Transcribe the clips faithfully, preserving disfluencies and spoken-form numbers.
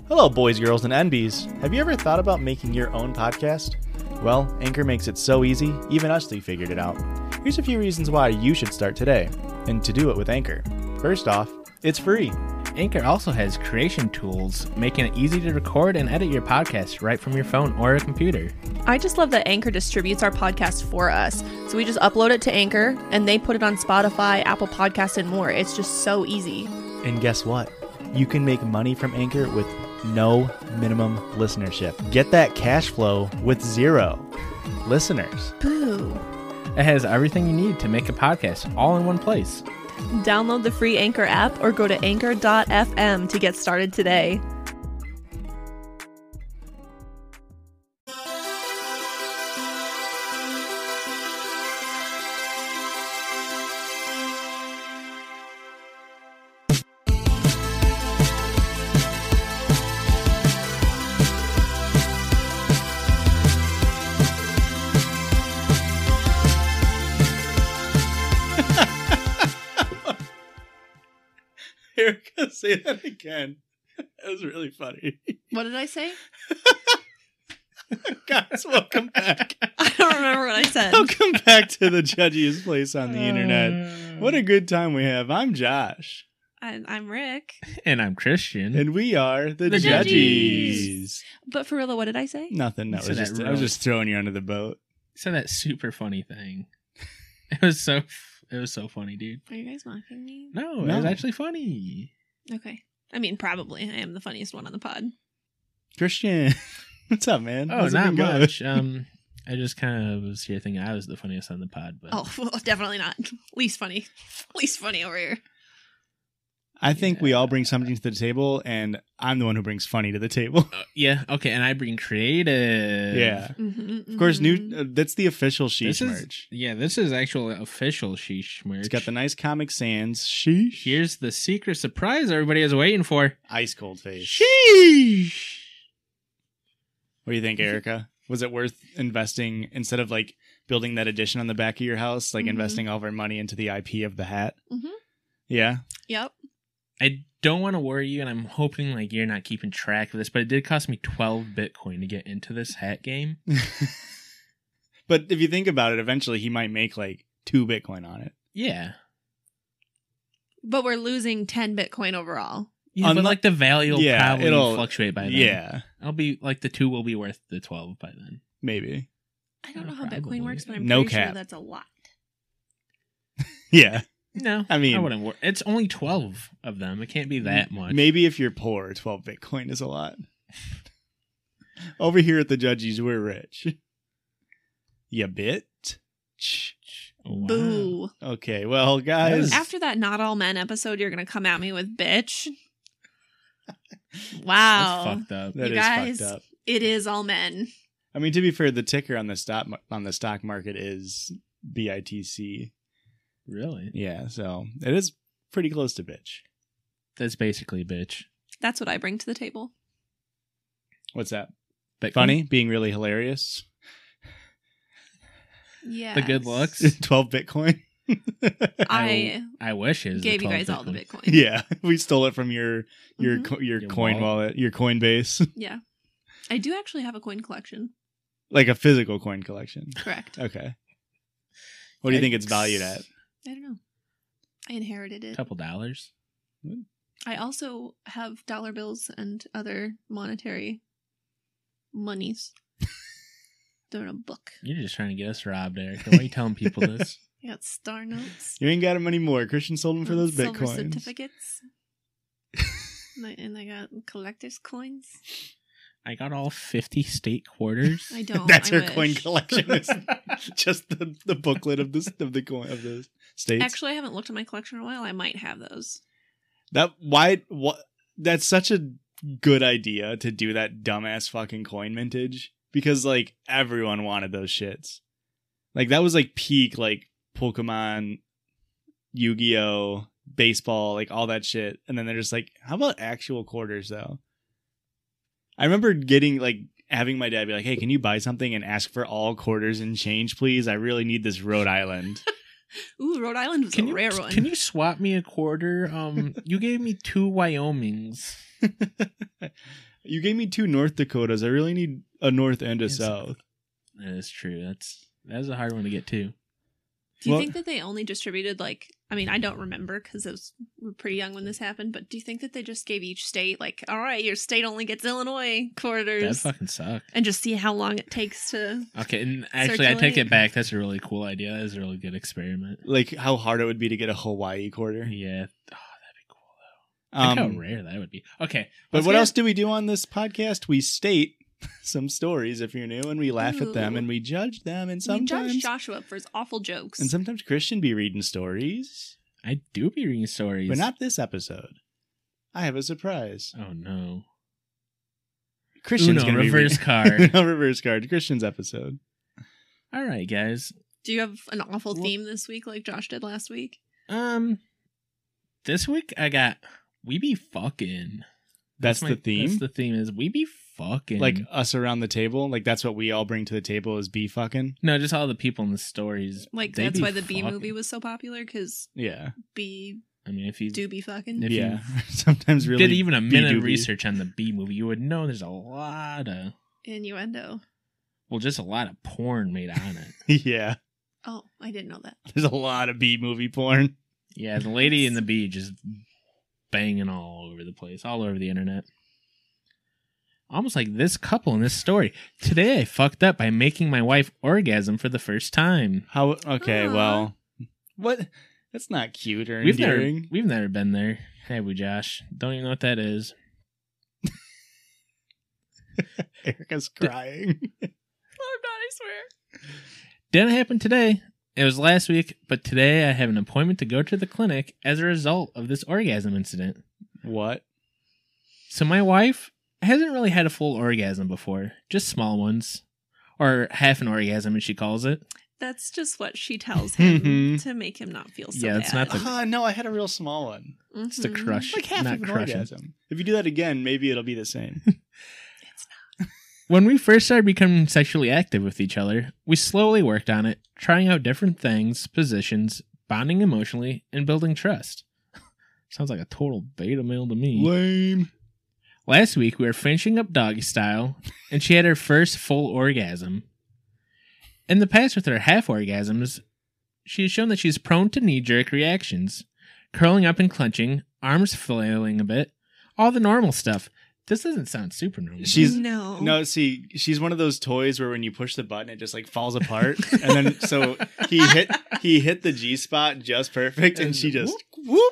Hello, boys, girls, and N Bs. Have you ever thought about making your own podcast? Well, Anchor makes it so easy, even Usly figured it out. Here's a few reasons why you should start today, and to do it with Anchor. First off, it's free. Anchor also has creation tools, making it easy to record and edit your podcast right from your phone or a computer. I just love that Anchor distributes our podcast for us. So we just upload it to Anchor, and they put it on Spotify, Apple Podcasts, and more. It's just so easy. And guess what? You can make money from Anchor with no minimum listenership. Get that cash flow with zero listeners. Boo. It has everything you need to make a podcast all in one place. Download the free Anchor app or go to anchor dot f m to get started today. Erica, say that again. That was really funny. What did I say? Guys, welcome back. I don't remember what I said. Welcome back to the judgiest place on the internet. What a good time we have. I'm Josh. I, I'm Rick. And I'm Christian. And we are the, The Judgies. Judgies. But for real, what did I say? Nothing. That You was said just, that I was really- just throwing you under the boat. said that super funny thing. It was so it was so funny, dude. Are you guys mocking me? No, it No. was actually funny. Okay. I mean, probably. I am the funniest one on the pod. Christian, what's up, man? Oh, How's it not been going? much. Um, I just kind of was here thinking I was the funniest on the pod, but Oh, well, definitely not. Least funny. Least funny over here. I think we Yeah. all bring something to the table, and I'm the one who brings funny to the table. Uh, yeah, okay, and I bring creative. Yeah. Mm-hmm, Of course, new. Uh, that's the official Sheesh This is merch. yeah, this is actual official Sheesh merch. It's got the nice Comic Sans Sheesh. Here's the secret surprise everybody is waiting for. Ice cold face. Sheesh. What do you think, Erica? Was it worth investing instead of like building that addition on the back of your house, like Mhm. investing all of our money into the I P of the hat? Mhm. Yeah. Yep. I don't want to worry you, and I'm hoping like you're not keeping track of this, but it did cost me twelve Bitcoin to get into this hat game. But if you think about it, eventually he might make like two Bitcoin on it. Yeah. But we're losing ten Bitcoin overall. Yeah, but Unlike- like the value will Yeah, probably it'll- fluctuate by then. Yeah, I'll be like the two will be worth the twelve by then. maybe. I don't Oh, know how probably. Bitcoin works, but I'm No pretty sure cap. that's a lot. Yeah. No, I mean- I wouldn't. Wor- it's only twelve of them. It can't be that much. Maybe if you're poor, twelve Bitcoin is a lot. Over here at the Judgies, we're rich. You bit? Oh, wow. Boo. Okay, well, guys. After that Not All Men episode, you're going to come at me with bitch. That's Wow. fucked up. That you is guys, fucked up. it is all men. I mean, to be fair, the ticker on the stock on the stock market is B I T C. Really? Yeah, so it is pretty close to bitch. That's basically a bitch. That's what I bring to the table. What's that? But Funny? Being really hilarious? Yeah. The good looks. twelve Bitcoin? I I wish it was the gave you twelve guys all the Bitcoin. Bitcoin. Yeah, we stole it from your your Mhm. co- your, Your coin wallet? wallet, your Coinbase, Yeah. I do actually have a coin collection. like a physical coin collection. Correct. Okay. What do you think it's valued at? I don't know. I inherited A it. couple dollars. I also have dollar bills and other monetary monies. They're in a book. You're just trying to get us robbed, Erica. Why are you telling people this? I got star notes. You ain't got them anymore. Christian sold them for those silver Bitcoins. certificates. and, I, and I got collector's coins. I got all fifty state quarters. I don't. That's I her wish. coin collection. Is just the, the booklet of the of the coin of the states. Actually, I haven't looked at my collection in a while. I might have those. That why what that's such a good idea to do that dumbass fucking coin mintage because like everyone wanted those shits. Like that was like peak like Pokemon, Yu-Gi-Oh, baseball, like all that shit. And then they're just like, how about actual quarters though? I remember getting like having my dad be like, "Hey, can you buy something and ask for all quarters and change, please? I really need this Rhode Island." Ooh, Rhode Island was Can a you rare one. can you swap me a quarter? Um, you gave me two Wyomings. You gave me two North Dakotas. I really need a North and a It's- South. That is true. That's that's a hard one to get to. Do you Well- think that they only distributed like? I mean, I don't remember because it was we were pretty young when this happened. But do you think that they just gave each state like, all right, your state only gets Illinois That quarters, fucking suck. and just see how long it takes to? Okay, and actually, I take Circulate. it back. That's a really cool idea. That is a really good experiment. Like how hard it would be to get a Hawaii quarter. Yeah. Oh, that'd be cool though. Think Um, how rare that would be. Okay, but let's what get- else do we do on this podcast? We state some stories if you're new, and we laugh at them Ooh. and we judge them, and We sometimes judge Joshua for his awful jokes. and sometimes Christian be reading stories, I do be reading stories, but not this episode. I have a surprise. Oh no! Christian's Uno, gonna be reverse re- card. no reverse card. Christian's episode. All right, guys. Do you have an awful Well- theme this week, like Josh did last week? Um, this week I got we be fucking. That's my- the theme. That's the theme is we be fucking. Like us around the table. Like that's what we all bring to the table is be fucking. no, just all the people in the stories. Like they that's be why the B fucking. movie was so popular because Yeah. B I mean, if you do be fucking. If yeah. Sometimes really did even a minute of B-doobie. research on the B movie, you would know there's a lot of Innuendo. well, just a lot of porn made on it. yeah. Oh, I didn't know that. There's a lot of B movie porn. Yeah, the lady in the bee just banging all over the place, all over the internet. Almost like this couple in this story. Today I fucked up by making my wife orgasm for the first time. How okay, Aw. well. What that's not cute or We've never, endearing. we've never been there, have we, Josh? Don't even know what that is. Erica's crying. Oh, I'm not, I swear. Didn't happen today. It was last week, but today I have an appointment to go to the clinic as a result of this orgasm incident. What? So my wife hasn't really had a full orgasm before, just small ones. Or half an orgasm, as she calls it. That's just what she tells him Mhm. to make him not feel so Yeah, bad. it's not the- Ah, no, I had a real small one. It's the Mhm. crush, Like half not of an crushing. orgasm. If you do that again, maybe it'll be the same. When we first started becoming sexually active with each other, we slowly worked on it, trying out different things, positions, bonding emotionally, and building trust. Sounds like a total beta male to me. Lame. Last week, we were finishing up doggy style, and she had her first full orgasm. In the past, with her half orgasms, she has shown that she's prone to knee-jerk reactions, curling up and clenching, arms flailing a bit, all the normal stuff. This doesn't sound super normal. She's- no. No, see, she's one of those toys where when you push the button, it just like falls apart, and then so he hit he hit the G spot just perfect, and, And she just whoop.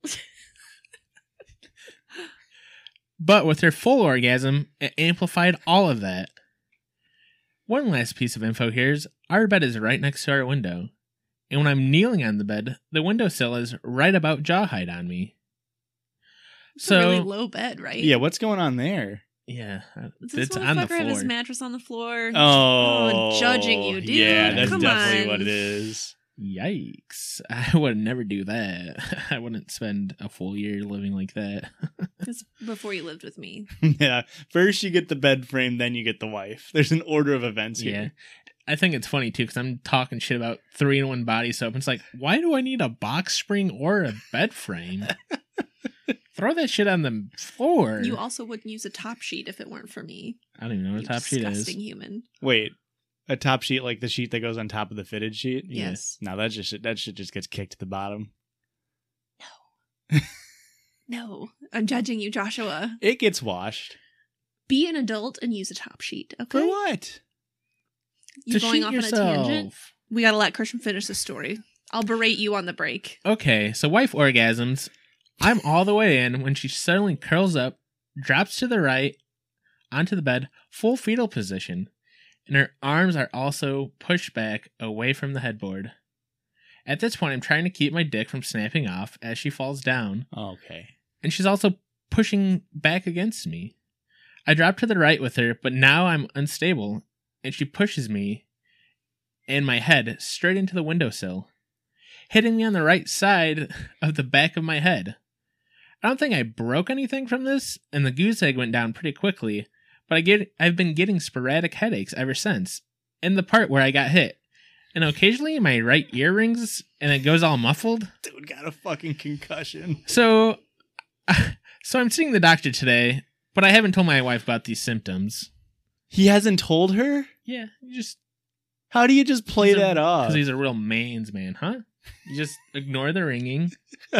But with her full orgasm, it amplified all of that. One last piece of info here is our bed is right next to our window. And when I'm kneeling on the bed, the windowsill is right about jaw height on me. It's So, a really low bed, right? yeah. What's going on there? yeah, Does this it's on the motherfucker have his floor. mattress on the floor? Oh, judging you, dude. Yeah, that's Come definitely on. what it is. Yikes. I would never do that. I wouldn't spend a full year living like that. It's before you lived with me. Yeah, first you get the bed frame, then you get the wife. There's an order of events Yeah. here. I think it's funny too because I'm talking shit about three in one body soap. And it's like, why do I need a box spring or a bed frame? Throw that shit on the floor. You also wouldn't use a top sheet if it weren't for me. I don't even know what You a top sheet is. disgusting human. Wait, a top sheet like the sheet that goes on top of the fitted sheet? Yeah. Yes. No, that just that shit just gets kicked to the bottom. No, I'm judging you, Joshua. It gets washed. Be an adult and use a top sheet, For okay? what? You're To going shoot off yourself. on a tangent. We gotta let Christian finish the story. I'll berate you on the break. Okay, so wife orgasms. I'm all the way in when she suddenly curls up, drops to the right, onto the bed, full fetal position, and her arms are also pushed back away from the headboard. At this point, I'm trying to keep my dick from snapping off as she falls down, Okay. and she's also pushing back against me. I drop to the right with her, but now I'm unstable, and she pushes me and my head straight into the windowsill, hitting me on the right side of the back of my head. I don't think I broke anything from this, and the goose egg went down pretty quickly, but I get I've been getting sporadic headaches ever since, in the part where I got hit. And occasionally my right ear rings, and it goes all muffled. Dude got a fucking concussion. So, so I'm seeing the doctor today, But I haven't told my wife about these symptoms. He hasn't told her? Yeah, you just How do you just play that off? because he's a real man's man, huh? You just ignore the ringing.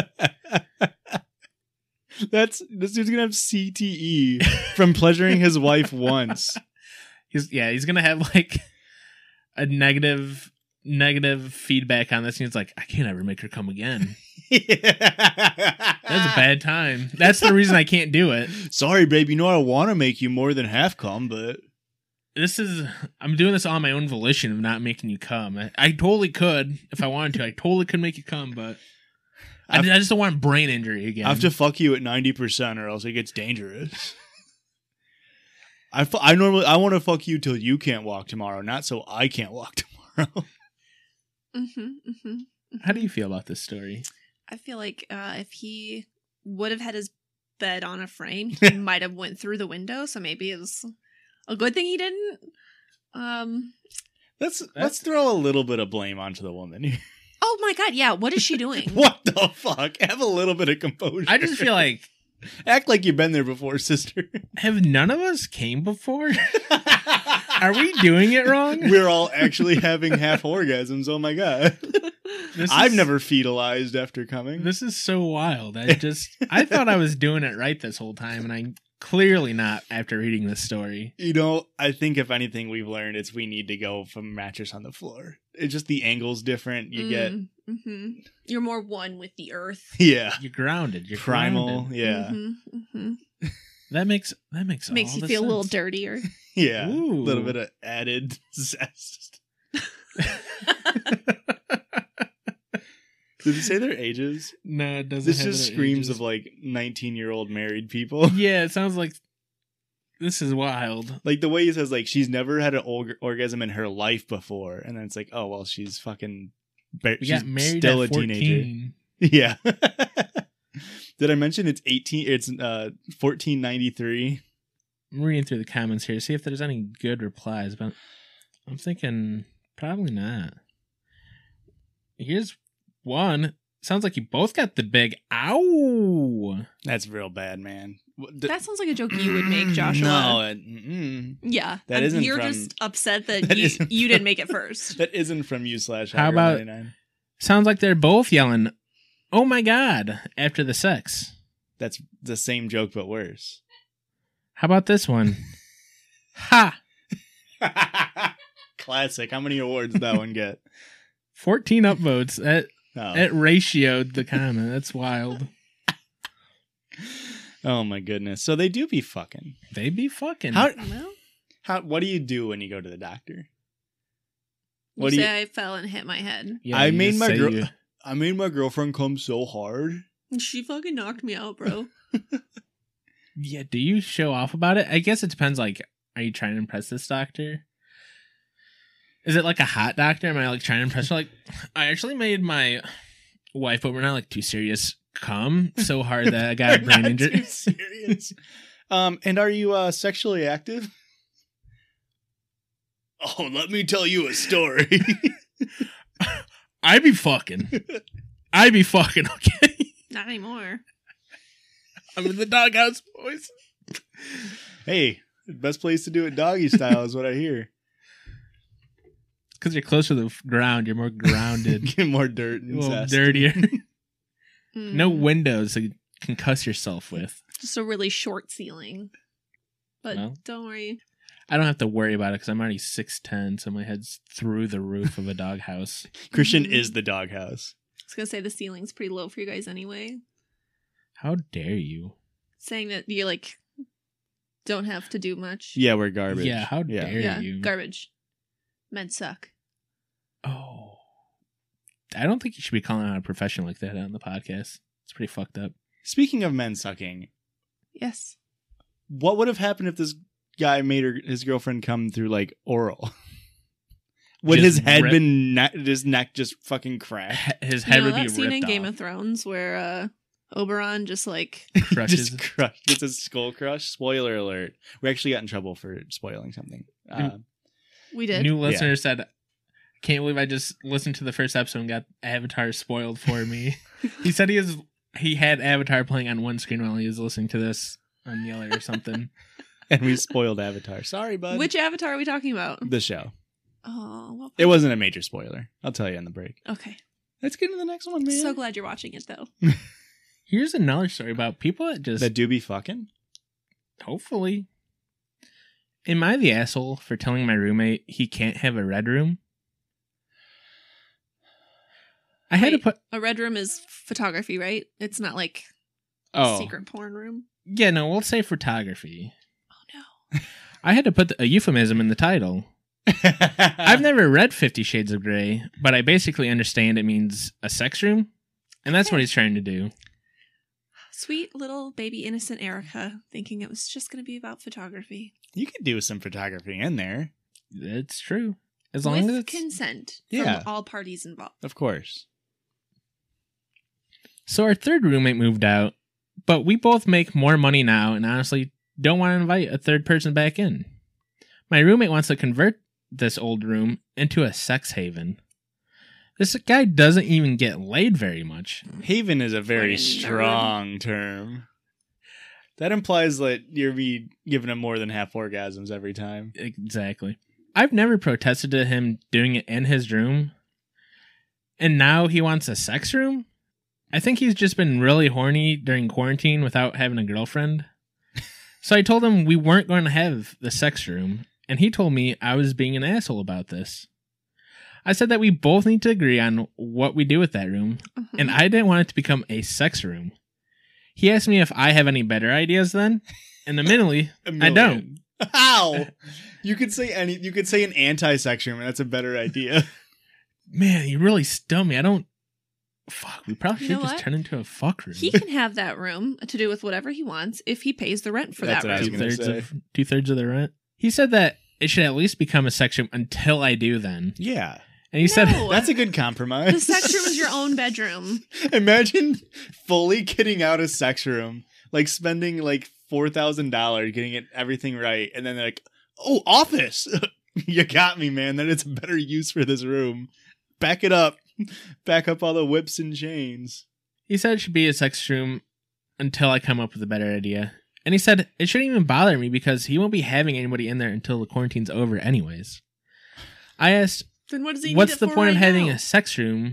That's this dude's gonna have C T E from pleasuring his wife once. He's yeah, he's gonna have like a negative negative feedback on this, and he's like, I can't ever make her come again. That's a bad time. That's the reason I can't do it. Sorry, babe. You know I want to make you more than half cum, but This is I'm doing this on my own volition of not making you come. I, I totally could if I wanted to. I totally could make you come, but I, I just don't want brain injury again. I have to fuck you at ninety percent, or else it gets dangerous. I, fu- I normally I want to fuck you till you can't walk tomorrow, not so I can't walk tomorrow. Mm-hmm, mm-hmm, mm-hmm. How do you feel about this story? I feel like uh, if he would have had his bed on a frame, he might have went through the window. So maybe it was a good thing he didn't. Um. Let's let's throw a little bit of blame onto the woman here. Oh my God! Yeah. What is she doing? What the fuck? Have a little bit of composure. I just feel like act like you've been there before, sister. have none of us came before? Are we doing it wrong? We're all actually having half orgasms. Oh my god! This I've is- never fetalized after coming. This is so wild. I just I thought I was doing it right this whole time, and I'm clearly not after reading this story. You know, I think if anything we've learned, it's we need to go from mattress on the floor. It's just the angle's different. You get Mm-hmm. You're more one with the earth. yeah, You're grounded. You're primal. grounded. Yeah, Mm-hmm, mm-hmm. That makes that makes Makes all you the feel a little sense. dirtier. yeah. A Ooh. little bit of added zest. Did you say their ages? No, it doesn't. This have just their screams ages. of like nineteen-year-old married people. Yeah, it sounds like this is wild. Like the way he says, like she's never had an org- orgasm in her life before, and then it's like, oh well, she's fucking. Ba- We she's got married still at a teenager. fourteen. Yeah. Did I mention it's eighteen? It's uh fourteen ninety-three. I'm reading through the comments here, see if there's any good replies, but I'm thinking probably not. Here's one. Sounds like you both got the big ow. That's real bad, man. What- That sounds like a joke you would make, Joshua. No, it- mm-mm. Yeah. That Um, isn't You're from- just upset that, That you, isn't you from- didn't make it first. that isn't from you slash. How Hot Girl about- ninety-nine. Sounds like they're both yelling, oh my god, after the sex. That's the same joke but worse. How about this one? Ha! Classic. How many awards did that one get? fourteen upvotes. That, Oh. that ratioed the comment. That's wild. Oh my goodness. So they do be fucking. They be fucking. How Well, how what do you do when you go to the doctor? you What do say you- I fell and hit my head. Yeah, I you made just my say girl you- I made my girlfriend come so hard. She fucking knocked me out, bro. Yeah, do you show off about it? I guess it depends, like, are you trying to impress this doctor? Is it like a hot doctor? Am I like trying to impress her? Like, I actually made my wife, but we're not like too serious, come so hard that I got a brain Not injury. too serious. Um, and are you uh, sexually active? Oh, let me tell you a story. I be fucking. I be fucking, okay? Not anymore. I'm in the doghouse, boys. Hey, the best place to do it doggy style is what I hear. Because you're closer to the ground, you're more grounded. Get more dirt a and little zest. dirtier. Mm. No windows that you can cuss yourself with. Just a really short ceiling. But Well. don't worry. I don't have to worry about it because I'm already six ten, so my head's through the roof of a doghouse. Christian Mhm. is the doghouse. I was gonna say the ceiling's pretty low for you guys anyway. How dare you? Saying that you like don't have to do much. Yeah, we're garbage. Yeah, how Yeah. dare Yeah, you? garbage. Men suck. Oh. I don't think you should be calling out a profession like that on the podcast. It's pretty fucked up. Speaking of men sucking, Yes. what would have happened if this guy made her, his girlfriend come through like oral? Would Just his head rip- been ne- his neck just fucking crack? He- His You head know would that be scene ripped in Game off. of Thrones where uh Oberon just like Crushes. Just crushed. Gets his skull crushed. Spoiler alert. We actually got in trouble for spoiling something. Uh, we did. New listener said, "Can't believe I just listened to the first episode and got Avatar spoiled for me." He said he was he had Avatar playing on one screen while he was listening to this. on Yeller or something. And we spoiled Avatar. Sorry, bud. Which Avatar are we talking about? The show. Oh, what It wasn't a major spoiler. I'll tell you on the break. Okay. Let's get into the next one, man. So glad you're watching it, though. Here's another story about people that just That do be fucking? hopefully. Am I the asshole for telling my roommate he can't have a red room? I had Wait. to put A red room is photography, right? It's not like a oh secret porn room. yeah no we'll say photography. Oh, no. I had to put a euphemism in the title. I've never read Fifty Shades of Grey, but I basically understand it means a sex room, and that's Okay. what he's trying to do. Sweet little baby innocent Erica thinking it was just going to be about photography. You could do some photography in there. It's true, as long With as it's consent Yeah. from all parties involved. Of course. So our third roommate moved out, but we both make more money now and honestly don't want to invite a third person back in. My roommate wants to convert this old room into a sex haven. This guy doesn't even get laid very much. Haven is a very Fucking nerd. strong term. That implies that you're be giving him more than half orgasms every time. Exactly. I've never protested to him doing it in his room. And now he wants a sex room? I think he's just been really horny during quarantine without having a girlfriend. So I told him we weren't going to have the sex room, and he told me I was being an asshole about this. I said that we both need to agree on what we do with that room, Mhm. and I didn't want it to become a sex room. He asked me if I have any better ideas then, and admittedly, A I don't. million. How? You could say any. You could say an anti-sex room, and that's a better idea. Man, you really stumped me. I don't... Fuck, we probably You should know just what? turn into a fuck room. He can have that room to do with whatever he wants if he pays the rent for That's that what I was room. gonna two-thirds say. of, two-thirds of the rent. He said that it should at least become a sex room until I do then. Yeah, And he said... No. that's a good compromise. The sex room is your own bedroom. Imagine fully kitting out a sex room, like spending like four thousand dollars getting it everything right, and then they're like, "Oh, office, you got me, man. That it's a better use for this room. Back it up, back up all the whips and chains." He said it should be a sex room until I come up with a better idea. And he said it shouldn't even bother me because he won't be having anybody in there until the quarantine's over anyways. I asked, Then what does he what's need it the for point right of having now? a sex room?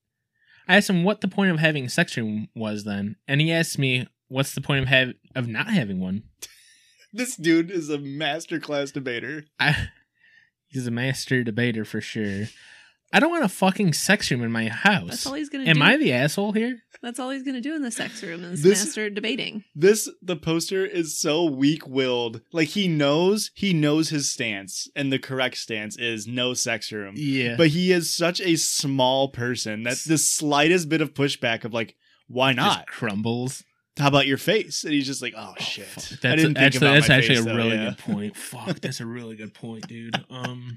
I asked him what the point of having a sex room was then. And he asked me, what's the point of have of not having one? This dude is a masterclass debater. I, he's a master debater for sure. I don't want a fucking sex room in my house. That's all he's gonna Am do. I the asshole here? That's all he's gonna do in the sex room is This- master debating. This the poster is so weak-willed. Like he knows, he knows his stance, and the correct stance is no sex room. Yeah. But he is such a small person that the slightest bit of pushback of like, why not? crumbles. How about your face? And he's just like, oh, Oh, shit. fuck. I That's didn't think actually about that's my actually face, a though, really yeah. good point. Fuck, that's a really good point, dude. Um,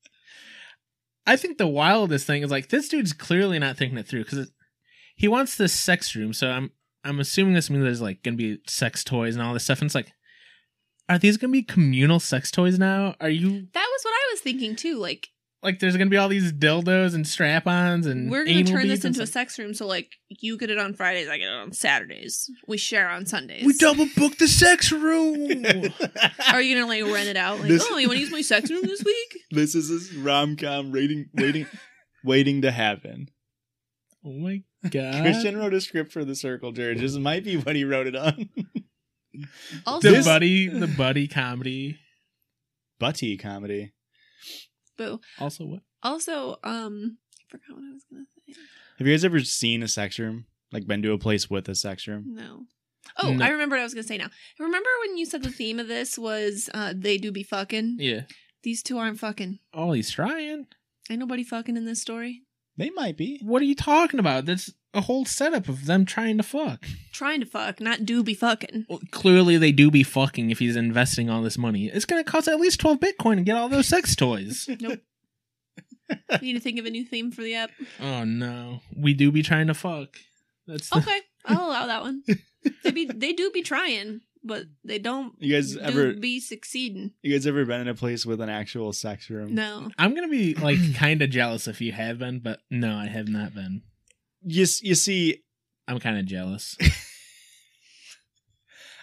I think the wildest thing is like this dude's clearly not thinking it through because he wants this sex room. So I'm I'm assuming this means there's like gonna be sex toys and all this stuff. And it's like, are these gonna be communal sex toys now? Are you That was what I was thinking too. Like like there's gonna be all these dildos and strap-ons and we're gonna anal turn this beads and into a stuff? sex room, so like you get it on Fridays, I get it on Saturdays. We share on Sundays. We double booked the sex room. Are you gonna like rent it out? Like, This- oh, you want to use my sex room this week? This is his rom-com waiting, waiting, waiting to happen. Oh my god. Christian wrote a script for The Circle Jerk. This might be what he wrote it on. Also, the buddy, the buddy comedy. Butty comedy. boo. Also, what? Also, um, I forgot what I was gonna say. Have you guys ever seen a sex room? Like been to a place with a sex room? No. Oh, No. I remember what I was gonna say now. Remember when you said the theme of this was uh they do be fucking? Yeah. These two aren't fucking. Oh, he's trying. Ain't nobody fucking in this story. They might be. What are you talking about? That's a whole setup of them trying to fuck. Trying to fuck, not do be fucking. Well, clearly, they do be fucking if he's investing all this money. It's going to cost at least twelve Bitcoin to get all those sex toys. Nope. Need to think of a new theme for the app. Oh, no. We do be trying to fuck. That's the- Okay, I'll allow that one. They be they do be trying, but they don't. You guys do ever- be succeeding? You guys ever been in a place with an actual sex room? No. I'm going to be, like, kind of jealous if you have been, but no, I have not been. You, s- you see, I'm kind of jealous.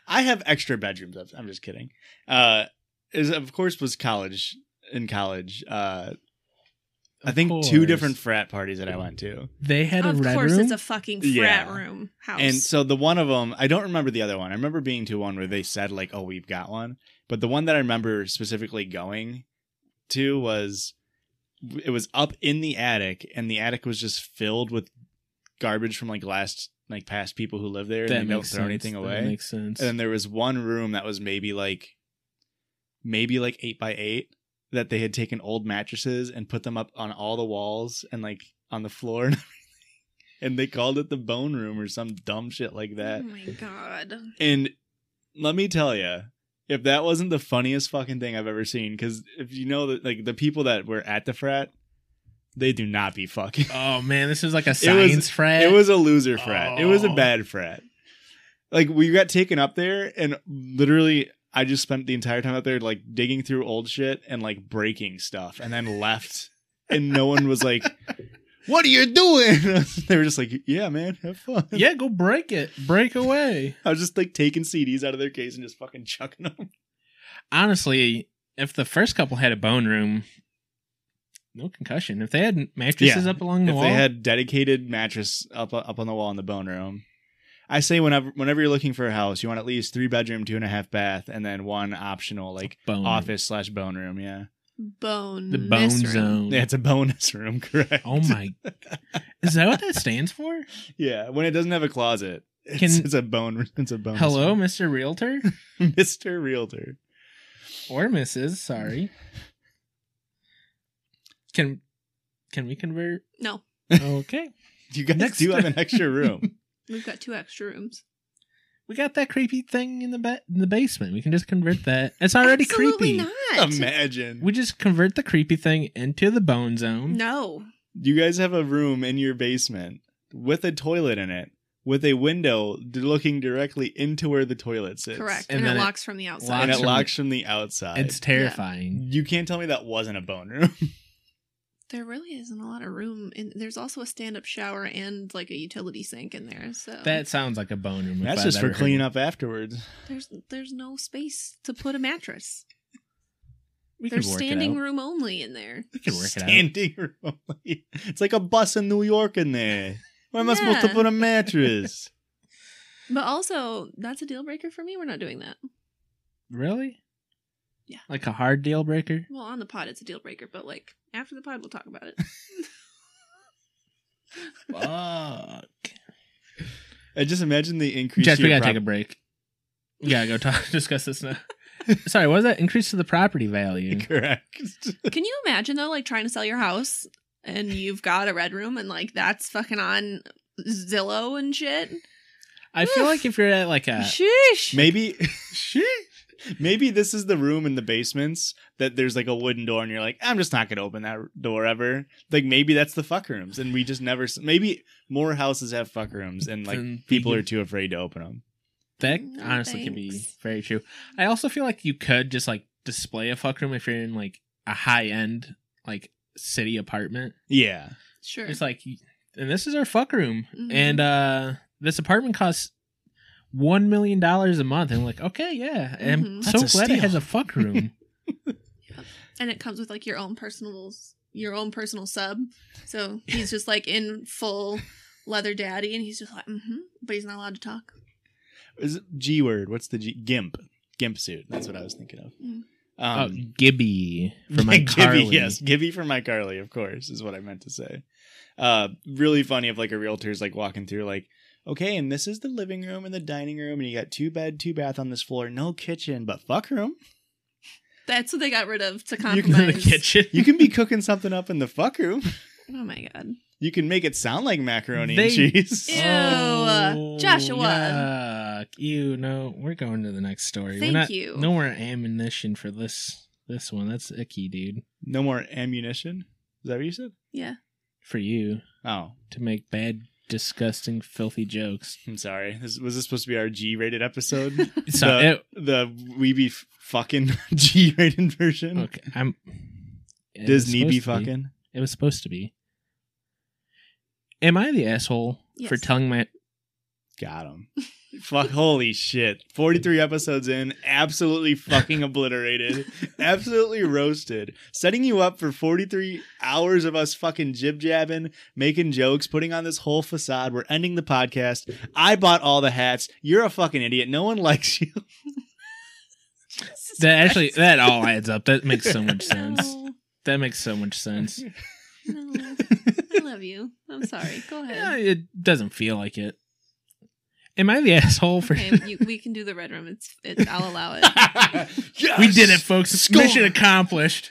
I have extra bedrooms. I'm just kidding. Uh, is of course was college in college. Uh, I Of think course. two different frat parties that I went to. They had a Of red course, room. it's a fucking frat Yeah. room house. And so the one of them, I don't remember the other one. I remember being to one where they said like, "Oh, we've got one." But the one that I remember specifically going to was, it was up in the attic, and the attic was just filled with garbage from like last, like past people who live there, and that they don't makes throw sense. anything That away. makes sense. And then there was one room that was maybe like, maybe like eight by eight, that they had taken old mattresses and put them up on all the walls and like on the floor and everything. And they called it the bone room or some dumb shit like that. Oh my god. And let me tell you, if that wasn't the funniest fucking thing I've ever seen, because if you know that, like the people that were at the frat, they do not be fucking. oh man, this is like a was- science frat. It was a loser frat. It was a Oh. bad frat. Like we got taken up there, and literally, I just spent the entire time up there like digging through old shit and like breaking stuff, and then left, and no one was like, "What are you doing?" They were just like, "Yeah, man, have fun." yeah, go break it. Break away. I was just like taking C Ds out of their case and just fucking chucking them. Honestly, if the first couple had a bone room, no concussion. If they had mattresses Yeah, up along the If wall, they had dedicated mattress up up on the wall in the bone room, I say whenever whenever you're looking for a house, you want at least three bedroom, two and a half bath, and then one optional like bone office slash bone room. Yeah, Bone. the bone room. zone. yeah, it's a bonus room, correct? Oh my! Is that what that stands for? Yeah, when it doesn't have a closet, it's, Can- it's a bone. It's a bonus. Hello, room. Mister Realtor Mister Realtor. or Missus Sorry. Can can we convert? No, Okay, You guys Next. do have an extra room. we've got two extra rooms. we got that creepy thing in the ba- in the basement. We can just convert that. It's already Absolutely creepy. not. Imagine. We just convert the creepy thing into the bone zone. No. You guys have a room in your basement with a toilet in it, with a window d- looking directly into where the toilet sits. Correct. And And, then it it locks from the outside. And locks it from- locks from the outside. It's terrifying. You can't tell me that wasn't a bone room. There really isn't a lot of room. And there's also a stand-up shower and like a utility sink in there. So That sounds like a bone room. if That's I've just for ever heard cleaning one. up afterwards. there's there's no space to put a mattress. We There's could work standing it out. room only in there. We could work it out. Standing room. It's like a bus in New York in there. Where am I supposed to Yeah. put a mattress? But also, that's a deal breaker for me. We're not doing that. Really? Yeah. Like a hard deal breaker? Well, on the pod, it's a deal breaker, but like after the pod, we'll talk about it. Fuck. I just imagine the increase. Josh, to we your gotta take a prop- break. We gotta go talk, discuss this now. Sorry, what was that? Increase to the property value. Correct. Can you imagine though, like trying to sell your house and you've got a red room and like that's fucking on Zillow and shit? I feel like if you're at like a Sheesh. Maybe. Maybe this is the room in the basements that there's like a wooden door, and you're like, I'm just not gonna open that door ever. Like maybe that's the fuck rooms, and we just never. s- Maybe more houses have fuck rooms, and like Then people we are can- too afraid to open them. that No, honestly could be thanks. very true. I also feel like you could just like display a fuck room if you're in like a high end like city apartment. Yeah, Sure. It's like, and this is our fuck room, Mhm. and uh this apartment costs one million dollars a month. And I'm like, okay, yeah, I'm Mhm. so That's a glad it steal. has a fuck room. And it comes with like your own personal your own personal sub. So he's just like in full leather daddy and he's just like, mm-hmm, but he's not allowed to talk. is it G word? What's the G? Gimp. Gimp suit. That's what I was thinking of. Mm. oh, Um, Gibby for my Gibby, Carly. yes, Gibby for my Carly, of course, is what I meant to say. Uh, really funny if like a realtor's like walking through, like, okay, and this is the living room and the dining room, and you got two bed, two bath on this floor, no kitchen, but fuck room. That's what they got rid of to You can go to compromise. the kitchen. You can be cooking something up in the fuck room. Oh my god. You can make it sound like macaroni They- and cheese. Ew. uh, Joshua. Yuck. Ew, no, we're going to the next story. Thank we're not, you. No more ammunition for this this one. That's icky, dude. No more ammunition. Is that what you said? Yeah. For you Oh, to make bad, disgusting, filthy jokes. I'm sorry. This, was this supposed to be our G-rated episode? So the, it, the we be f- fucking G-rated version. okay, I'm it was Disney be supposed to fucking. It was supposed to be. Am I the asshole Yes. for telling my Got him. Fuck, holy shit. forty-three episodes in, absolutely fucking obliterated. Absolutely roasted. Setting you up for forty-three hours of us fucking jib-jabbing, making jokes, putting on this whole facade. We're ending the podcast. I bought all the hats. You're a fucking idiot. No one likes you. That actually, that all adds up. That makes so much sense. No, That makes so much sense. no. I love you. I'm sorry. Go ahead. Yeah, it doesn't feel like it. Am I the asshole for? Okay, you, we can do the red room. It's, it's I'll allow it. Yes! We did it, folks. Score! Mission accomplished.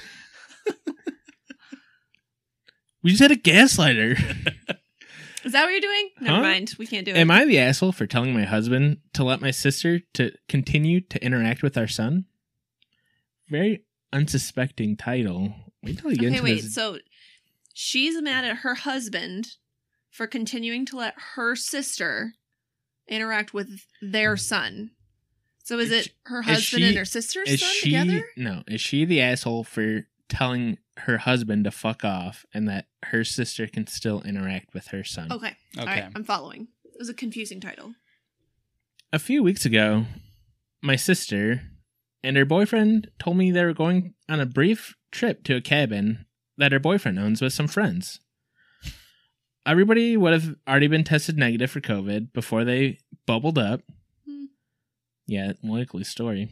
We just had a gaslighter. Is that what you're doing? Never Huh? mind. We can't do it. Am I the asshole for telling my husband to let my sister to continue to interact with our son? Very unsuspecting title. Wait till we get Okay, into wait. this. So she's mad at her husband for continuing to let her sister interact with their son. So is Is it her is husband she- and her sister's Is son she together? no? Is she the asshole for telling her husband to fuck off and that her sister can still interact with her son? Okay. All Okay. right. I'm following. It was a confusing title. A few weeks ago, my sister and her boyfriend told me they were going on a brief trip to a cabin that her boyfriend owns with some friends. Everybody would have already been tested negative for COVID before they bubbled up. Hmm. Yeah, likely story.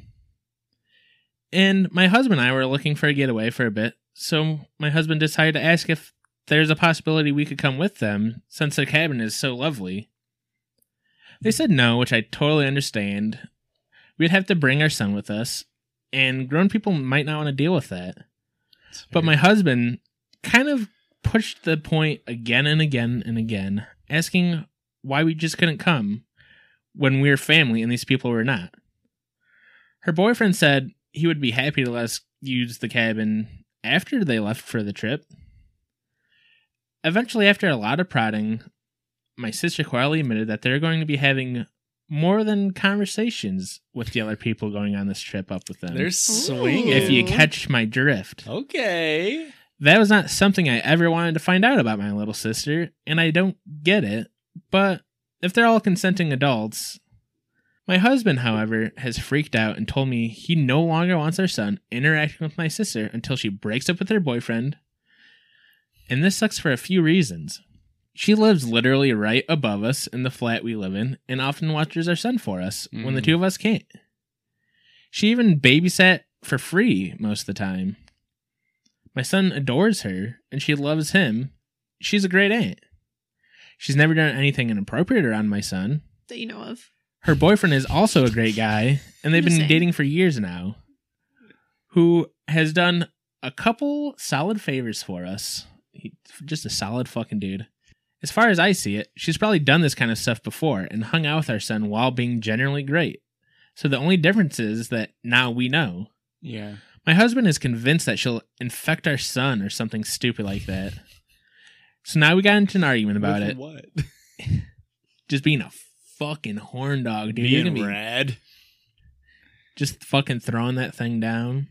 And my husband and I were looking for a getaway for a bit, so my husband decided to ask if there's a possibility we could come with them since their cabin is so lovely. They said no, which I totally understand. We'd have to bring our son with us, and grown people might not want to deal with that. But my husband kind of pushed the point again and again and again, asking why we just couldn't come when we're family and these people were not. Her boyfriend said he would be happy to let us use the cabin after they left for the trip. Eventually, after a lot of prodding, my sister quietly admitted that they're going to be having more than conversations with the other people going on this trip up with them. They're swinging. If you Ooh. catch my drift. Okay. That was not something I ever wanted to find out about my little sister, and I don't get it, but if they're all consenting adults... My husband, however, has freaked out and told me he no longer wants our son interacting with my sister until she breaks up with her boyfriend. And this sucks for a few reasons. She lives literally right above us in the flat we live in and often watches our son for us when the Mm. two of us can't. She even babysat for free most of the time. My son adores her and she loves him. She's a great aunt. She's never done anything inappropriate around my son. That you know of. Her boyfriend is also a great guy, and they've Just been saying. dating for years now, who has done a couple solid favors for us. He, just a solid fucking dude. As far as I see it, she's probably done this kind of stuff before and hung out with our son while being generally great. So the only difference is that now we know. Yeah. My husband is convinced that she'll infect our son or something stupid like that. So now we got into an argument about With it. What? Just being a fucking horn dog, dude. You're Being gonna be rad. just fucking throwing that thing down.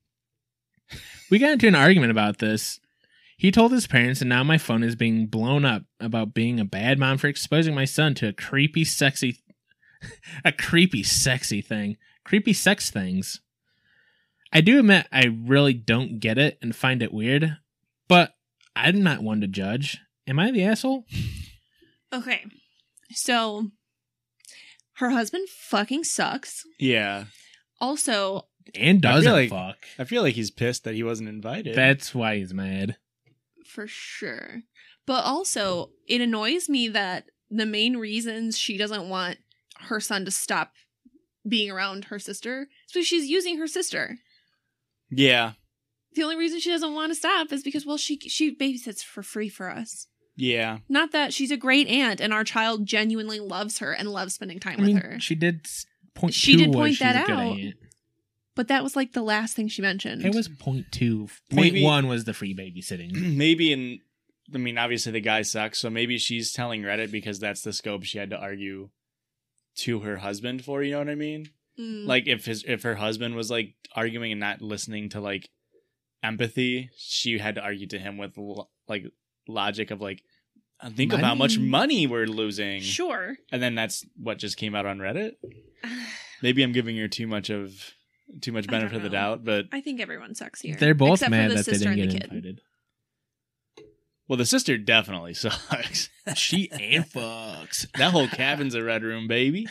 We got into an argument about this. He told his parents, and now my phone is being blown up about being a bad mom for exposing my son to a creepy, sexy, a creepy, sexy thing. Creepy sex things. I do admit I really don't get it and find it weird, but I'm not one to judge. Am I the asshole? Okay. So her husband fucking sucks. Yeah. Also, And doesn't like- fuck. I feel like he's pissed that he wasn't invited. That's why he's mad. for sure. But also, it annoys me that the main reasons she doesn't want her son to stop being around her sister is because she's using her sister. yeah. The only reason she doesn't want to stop is because, well, she she babysits for free for us. Yeah. Not that she's a great aunt and our child genuinely loves her and loves spending time I mean, with her. she did s- point She two did was point she's that a good out. aunt. But that was like the last thing she mentioned. It was point two. Maybe- Point one was the free babysitting. Maybe in, I mean, obviously the guy sucks, so maybe she's telling Reddit because that's the scope she had to argue to her husband for, you know what I mean? Mm. Like if his if her husband was like arguing and not listening to like empathy, she had to argue to him with lo- like logic of like, think of how much Money. money we're losing. Sure. And then that's what just came out on Reddit. Maybe I'm giving her too much of too much I benefit don't of the know. doubt, but I think everyone sucks here. They're both except mad for the that they sister didn't and get the kid. invited. well, the sister definitely sucks. She and fucks. That whole cabin's a red room, baby.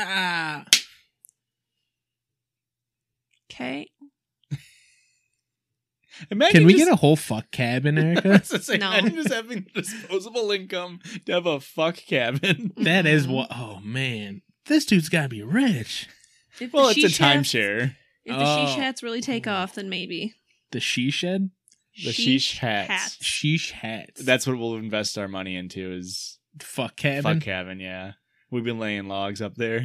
Okay. Imagine Can we just, get a whole fuck cabin, Erica? That's the same. No. Imagine just having disposable income to have a fuck cabin. That is Mhm. what. Oh man, this dude's gotta be rich. If Well, the it's a sheesh hats- timeshare. If the Oh. sheesh hats really take off, then maybe. The she shed, The sheesh hats. sheesh hats. That's what we'll invest our money into is fuck cabin. fuck cabin. Yeah, we've been laying logs up there.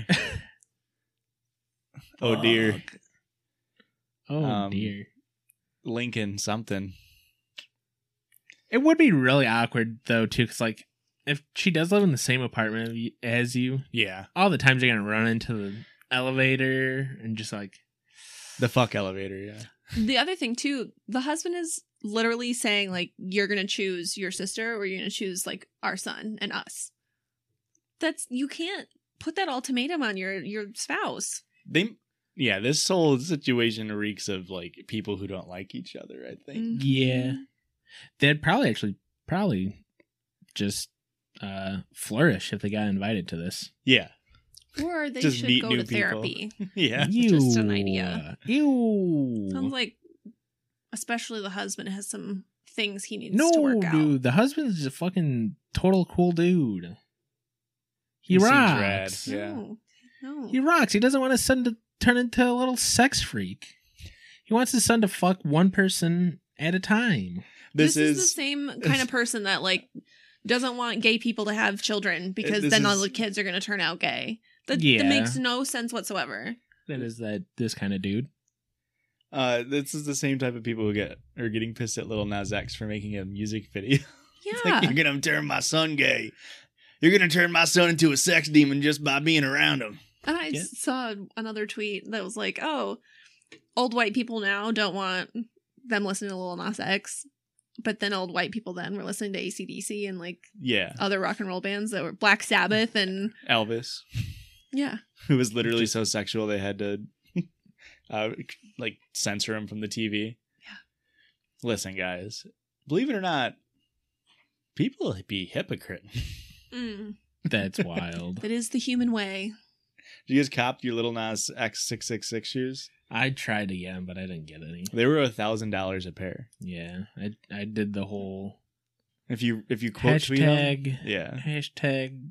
Oh dear, Fuck. Oh Um, dear. Lincoln something. It would be really awkward though too, because like if she does live in the same apartment y- as you, Yeah, all the times you're gonna run into the elevator and just like the fuck elevator. Yeah, The other thing too, the husband is literally saying like, "You're gonna choose your sister, or you're gonna choose like our son and us." That's you can't put that ultimatum on your your spouse. they. Yeah, this whole situation reeks of like people who don't like each other. I think. yeah, they'd probably actually probably just uh flourish if they got invited to this. Yeah, Or they Just should meet go new to people. therapy. yeah. Ew. Just an idea. Ew. Sounds like, especially the husband has some things he needs No, to work out. dude, the husband's a fucking total cool dude. He, He seems rocks. rad. Yeah. No, no. He rocks. He doesn't want his son to turn into a little sex freak. He wants his son to fuck one person at a time. This, This, is, is, the same kind of person that like doesn't want gay people to have children because This then all is- the kids are going to turn out gay. That, Yeah. that makes no sense whatsoever. That is that this kind of dude. uh, this is the same type of people who get are getting pissed at Lil Nas X for making a music video. It's Yeah. like, you're gonna turn my son gay. You're gonna turn my son into a sex demon just by being around him. And I Yeah. saw another tweet that was like, "Oh, old white people now don't want them listening to Lil Nas X, but then old white people then were listening to A C D C and like Yeah, other rock and roll bands that were Black Sabbath and Elvis, yeah, who was literally so sexual they had to, uh, like censor him from the T V. Yeah. Listen, guys, believe it or not, people be hypocrite. mm, That's wild. that is the human way." Did you guys cop your Little Nas X six six six shoes? I tried again, but I didn't get any. They were a thousand dollars a pair. Yeah, I I did the whole If you if you quote tweet them, hashtag yeah, hashtag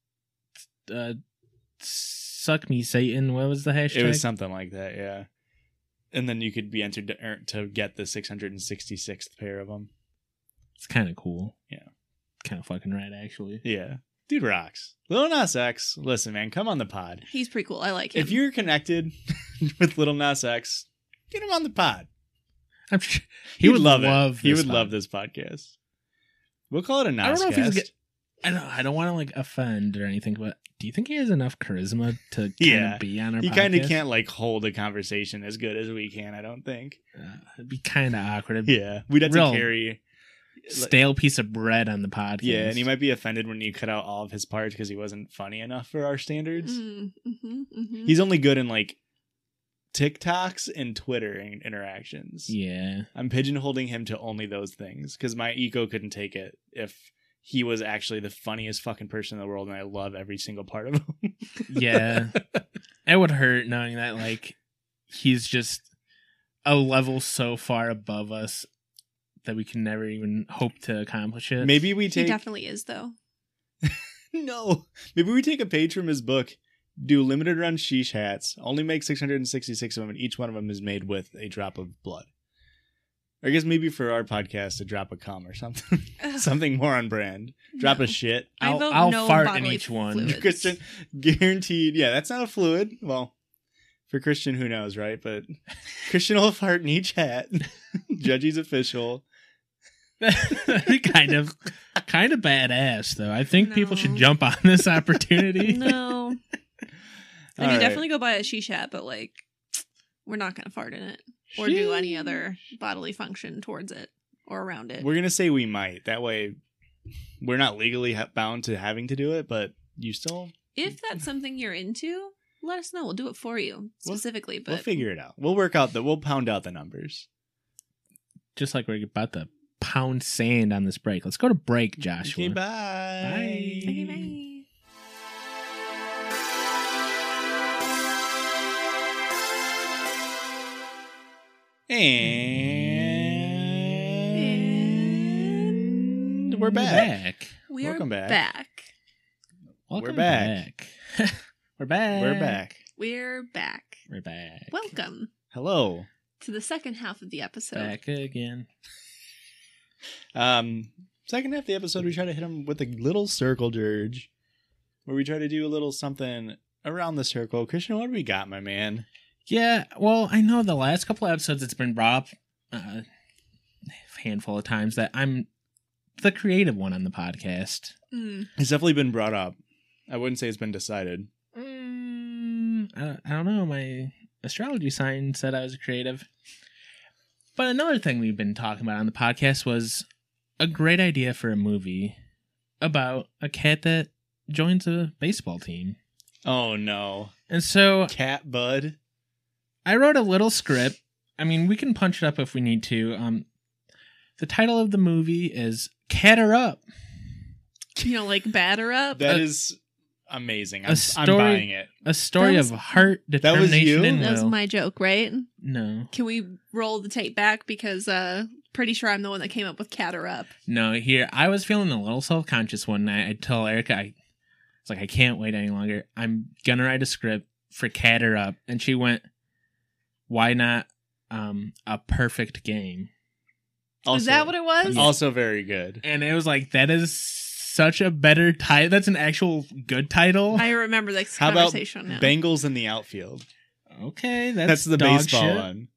uh suck me Satan. What was the hashtag? it was something like that. Yeah, and then you could be entered to earn, to get the six hundred and sixty sixth pair of them. It's kind of cool. Yeah. Kind of fucking right, actually. Yeah, dude rocks. Lil Nas X, listen, man, come on the pod. He's pretty cool. I like him. If you're connected with Lil Nas X, get him on the pod. I'm sure He he would would love, love. it. He this would love pod. this podcast. We'll call it a Nas I don't know if he's. cast. Get, I don't. I don't want to like offend or anything, but do you think he has enough charisma to kind Yeah. of be on our? He podcast? kind of can't like hold a conversation as good as we can. I don't think. Uh, it'd be kind of awkward. It'd Yeah, we'd have Real to carry. stale piece of bread on the podcast. Yeah, and he might be offended when you cut out all of his parts because he wasn't funny enough for our standards. Mm, hmm hmm He's only good in like TikToks and Twitter in- interactions. Yeah, I'm pigeonholing him to only those things because my ego couldn't take it if he was actually the funniest fucking person in the world and I love every single part of him. yeah. It would hurt knowing that like he's just a level so far above us that we can never even hope to accomplish it. Maybe we He take definitely is, though. no. Maybe we take a page from his book, do limited run sheesh hats, only make six hundred sixty-six of them, and each one of them is made with a drop of blood. Or I guess maybe for our podcast, a drop of cum or something, Ugh, something more on brand. Drop no. a shit. I I'll, vote I'll no fart in bodily each one. fluids. Christian, guaranteed. Yeah, that's not a fluid. Well, for Christian, who knows, right? But Christian will fart in each hat. Judgy's official. That'd be kind of kind of badass though. I think people should No. jump on this opportunity. No. I All mean, right. definitely go buy a sheesh hat, but like, we're not gonna fart in it or do any other bodily function towards it or around it. We're gonna say we might. That way, we're not legally ha- bound to having to do it, but you still If that's something you're into, let us know. We'll do it for you We'll- specifically. we'll but figure it out. We'll work out the we'll pound out the numbers. Just like we're about to pound sand on this break. Let's go to break, Joshua. Okay, bye. Bye. Okay, bye. And we're back. We Welcome are back. back. Welcome back. back. We're back. We're back. We're back. We're back. Welcome Hello. to the second half of the episode. Back again. Um, second half of the episode, we try to hit him with a little circle dirge, where we try to do a little something around the circle. Christian, what do we got, my man? Yeah, well, I know the last couple episodes it's been brought up uh, a handful of times that I'm the creative one on the podcast. Mm. It's definitely been brought up. I wouldn't say it's been decided. Mm, I, I don't know. My astrology sign said I was a creative. But another thing we've been talking about on the podcast was a great idea for a movie about a cat that joins a baseball team. Oh no, And so Cat Bud. I wrote a little script. I mean, we can punch it up if we need to. Um, the title of the movie is Cat Her Up. You know, like batter up. That A- is amazing. a I'm, I'm story- buying it. A story That was- of heart, was determination, you? and That was will. my joke, right? No. Can we roll the tape back because uh pretty sure I'm the one that came up with Catter Up. No, here, I was feeling a little self-conscious one night. I told Erica, I was like, I can't wait any longer. I'm going to write a script for Cat Her Up. And she went, why not um, a perfect game? Also, Is that what it was? Also very good. And it was like, that is such a better title. That's an actual good title. I remember this How about conversation now. Bengals in the outfield? Okay, that's, That's, the dog baseball shit. one.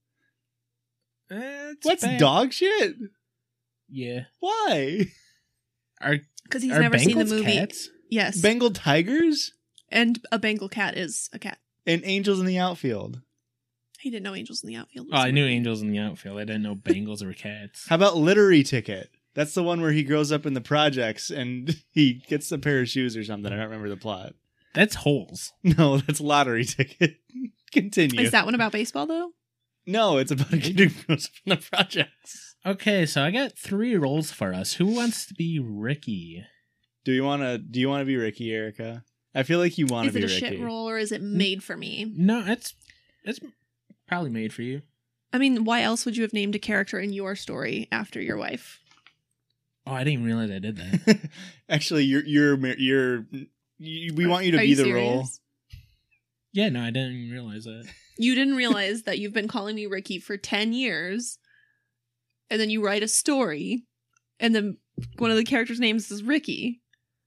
It's What's bad. dog shit? Yeah. Why? Are, Because he's are never seen the Bengals movie. cats? Yes. Bengal Tigers and a Bengal cat is a cat. and Angels in the outfield. He didn't know angels in the outfield. Oh, I knew angels in the outfield. I didn't know Bengals were cats. How about Literary Ticket? That's the one where he grows up in the projects and he gets a pair of shoes or something. I don't remember the plot. That's holes. No, that's Lottery Ticket. Continue. Is that one about baseball though? No, it's about a kid who grows up in the projects. Okay, so I got three roles for us. Who wants to be Ricky? Do you want to? Do you want to be Ricky, Erica? I feel like you want to Is be it a Ricky. shit role or is it made for me? No, it's it's probably made for you. I mean, why else would you have named a character in your story after your wife? Oh, I didn't even realize I did that. Actually, you're you're you're. You, we want you to Are be you the serious? role. Yeah, no, I didn't even realize that. You didn't realize that you've been calling me Ricky for ten years, and then you write a story, and then one of the characters' names is Ricky.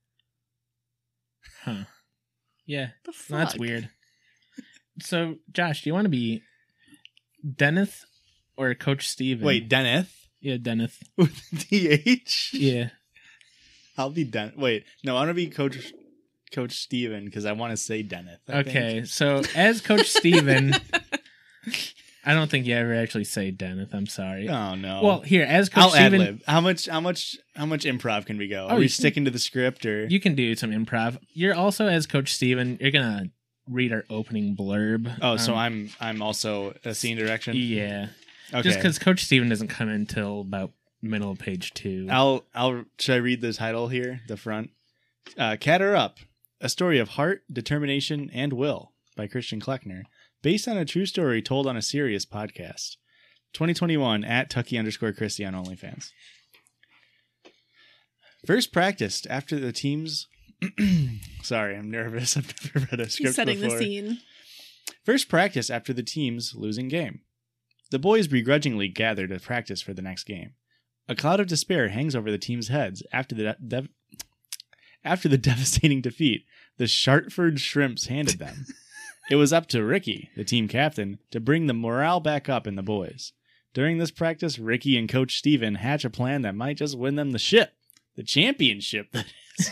Huh. Yeah, The fuck? that's weird. So, Josh, do you want to be Dennis or Coach Steven? Wait, Deneth Yeah, Dennis. with D H. Yeah. I'll be Den. Wait, no, I want to be Coach Coach Steven because I want to say Deneth. I Okay, think. so as Coach Steven, I don't think you ever actually say Dennis. I'm sorry. Oh no. Well, here, as Coach I'll ad Steven, lib. How much? How much? How much improv can we go? Oh, Are we you- sticking to the script or? you can do some improv. You're also, as Coach Steven, you're going to read our opening blurb. oh, so Um, I'm I'm also a scene direction. Yeah. Okay. Just because Coach Steven doesn't come in until about middle of page two. I'll I'll should I read the title here, the front? Uh, Cat Her Up, a story of heart, determination, and will by Christian Kleckner, based on a true story told on a serious podcast. twenty twenty-one at Tucky underscore Christie on OnlyFans. First practiced after the team's. Sorry, I'm nervous. I've never read a script He's setting before. the scene. First practice after the team's losing game. The boys begrudgingly gather to practice for the next game. A cloud of despair hangs over the team's heads after the dev- after the devastating defeat the Shartford Shrimps handed them. It was up to Ricky, the team captain, to bring the morale back up in the boys. During this practice, Ricky and Coach Steven hatch a plan that might just win them the ship. The championship, that is.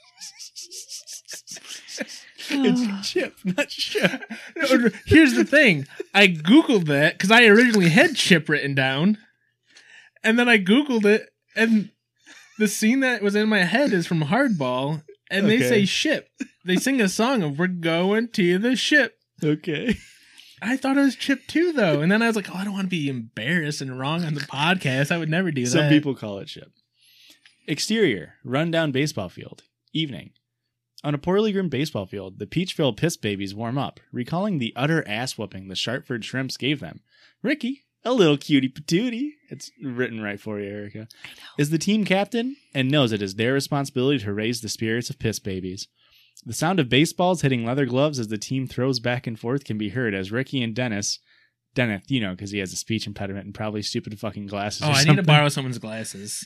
It's chip, not ship. No, here's the thing. I Googled that because I originally had chip written down. And then I Googled it and The scene that was in my head is from Hardball, and they Okay. say ship. They sing a song of "We're going to the ship." Okay. I thought it was Chip too, though, and then I was like, "Oh, I don't want to be embarrassed and wrong on the podcast. I would never do Some that." people call it ship. Exterior, rundown baseball field. Evening. On a poorly groomed baseball field, the Peachville Piss Babies warm up, recalling the utter ass whooping the Sharpford Shrimps gave them. Ricky, a little cutie patootie, it's written right for you, Erica, is the team captain and knows it is their responsibility to raise the spirits of Piss Babies. The sound of baseballs hitting leather gloves as the team throws back and forth can be heard as Ricky and Dennis, Dennis, you know, because he has a speech impediment and probably stupid fucking glasses. Oh, or I something. need to borrow someone's glasses.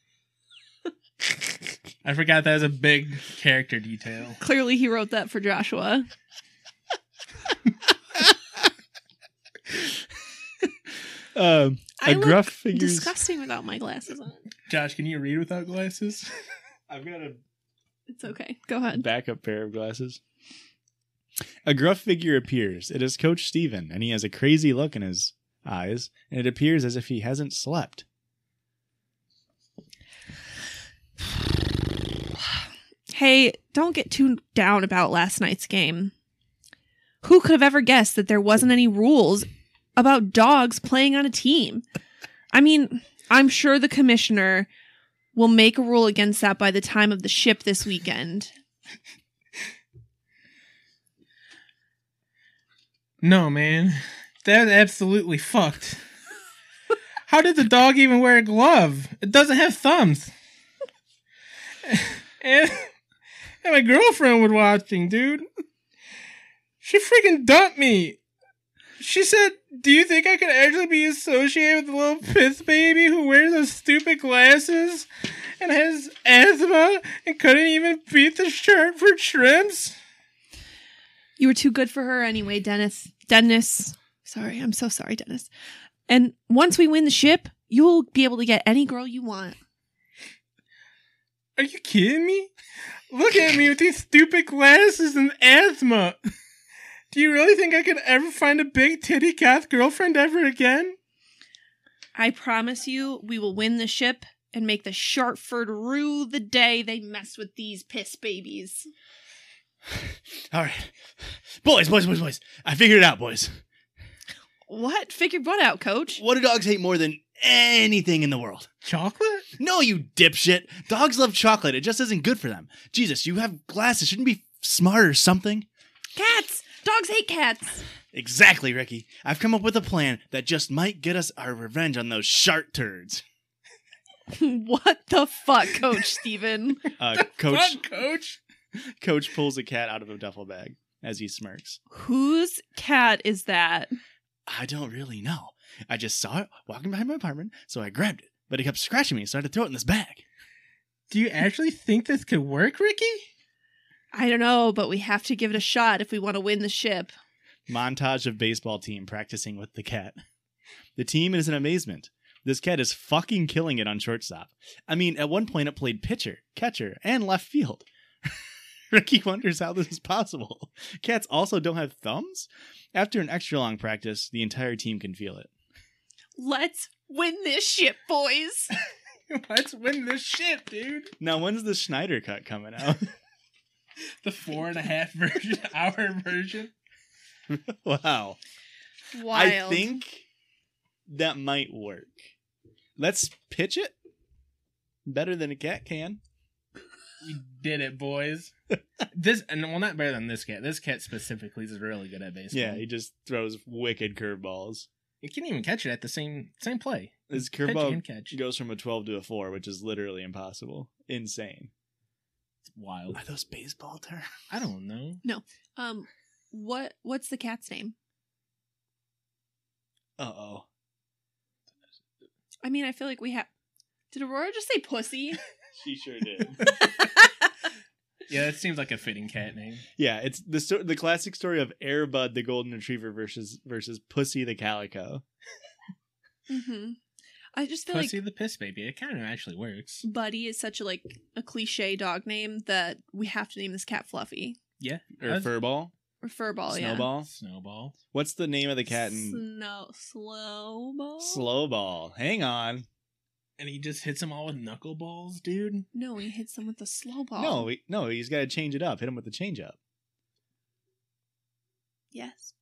I forgot that was a big character detail. Clearly, he wrote that for Joshua. Um, I a look gruff figures. disgusting without my glasses on. Josh, can you read without glasses? I've got a It's okay. Go ahead. backup pair of glasses. A gruff figure appears. It is Coach Steven, and he has a crazy look in his eyes, and it appears as if he hasn't slept. Hey, don't get too down about last night's game. Who could have ever guessed that there wasn't any rules about dogs playing on a team? I mean, I'm sure the commissioner will make a rule against that by the time of the ship this weekend. No, man. That's absolutely fucked. How did the dog even wear a glove? It doesn't have thumbs. And, and my girlfriend was watching, dude. She freaking dumped me. She said, "Do you think I could actually be associated with a little piss baby who wears those stupid glasses and has asthma and couldn't even beat the Sharpford Shrimps?" You were too good for her anyway, Dennis. Dennis. Sorry, I'm so sorry, Dennis. And once we win the ship, you'll be able to get any girl you want. Are you kidding me? Look at me with these stupid glasses and asthma. Do you really think I could ever find a big titty goth girlfriend ever again? I promise you, we will win the ship and make the Sharpford rue the day they mess with these piss babies. All right. Boys, boys, boys, boys. I figured it out, boys. What? Figured what out, coach? What do dogs hate more than anything in the world? Chocolate? No, you dipshit. Dogs love chocolate. It just isn't good for them. Jesus, you have glasses. Shouldn't be smart or something. Cats! Dogs hate cats! Exactly, Ricky. I've come up with a plan that just might get us our revenge on those shark turds. What the fuck, Coach Steven? Uh, Coach Fuck, coach. Coach pulls a cat out of a duffel bag as he smirks. Whose cat is that? I don't really know. I just saw it walking behind my apartment, so I grabbed it. But it kept scratching me, so I had to throw it in this bag. Do you actually think this could work, Ricky? I don't know, but we have to give it a shot if we want to win the ship. Montage of baseball team practicing with the cat. The team is in amazement. This cat is fucking killing it on shortstop. I mean, at one point it played pitcher, catcher, and left field. Ricky wonders how this is possible. Cats also don't have thumbs? After an extra long practice, the entire team can feel it. Let's win this ship, boys! Let's win this shit, dude. Now, when's the Schneider cut coming out? The four and a half version, hour version. Wow. Wild. I think that might work. Let's pitch it. Better than a cat can. We did it, boys. This, and well, not better than this cat. This cat specifically is really good at baseball. Yeah, he just throws wicked curveballs. You can't even catch it at the same same play. His Pitch curveball and catch. goes from a twelve to a four, which is literally impossible. Insane. It's wild. Are those baseball terms? I don't know. Um, what what's the cat's name? Uh-oh. I mean, I feel like we have... Did Aurora just say pussy? She sure did. Yeah, that seems like a fitting cat name. Yeah, it's the sto- the classic story of Air Bud the golden retriever versus versus Pussy the calico. Mm-hmm. I just feel Pussy like the piss baby. It kind of actually works. Buddy is such a like a cliche dog name that we have to name this cat Fluffy Yeah. Or I was- Furball. or Furball. Snowball. Snowball. What's the name of the Yeah. cat in Snow Slowball. Slowball? Hang on. And he just hits them all with knuckleballs, dude. No, he hits them with the slow ball. No, he, no, he's got to change it up. Hit him with the change up. Yes.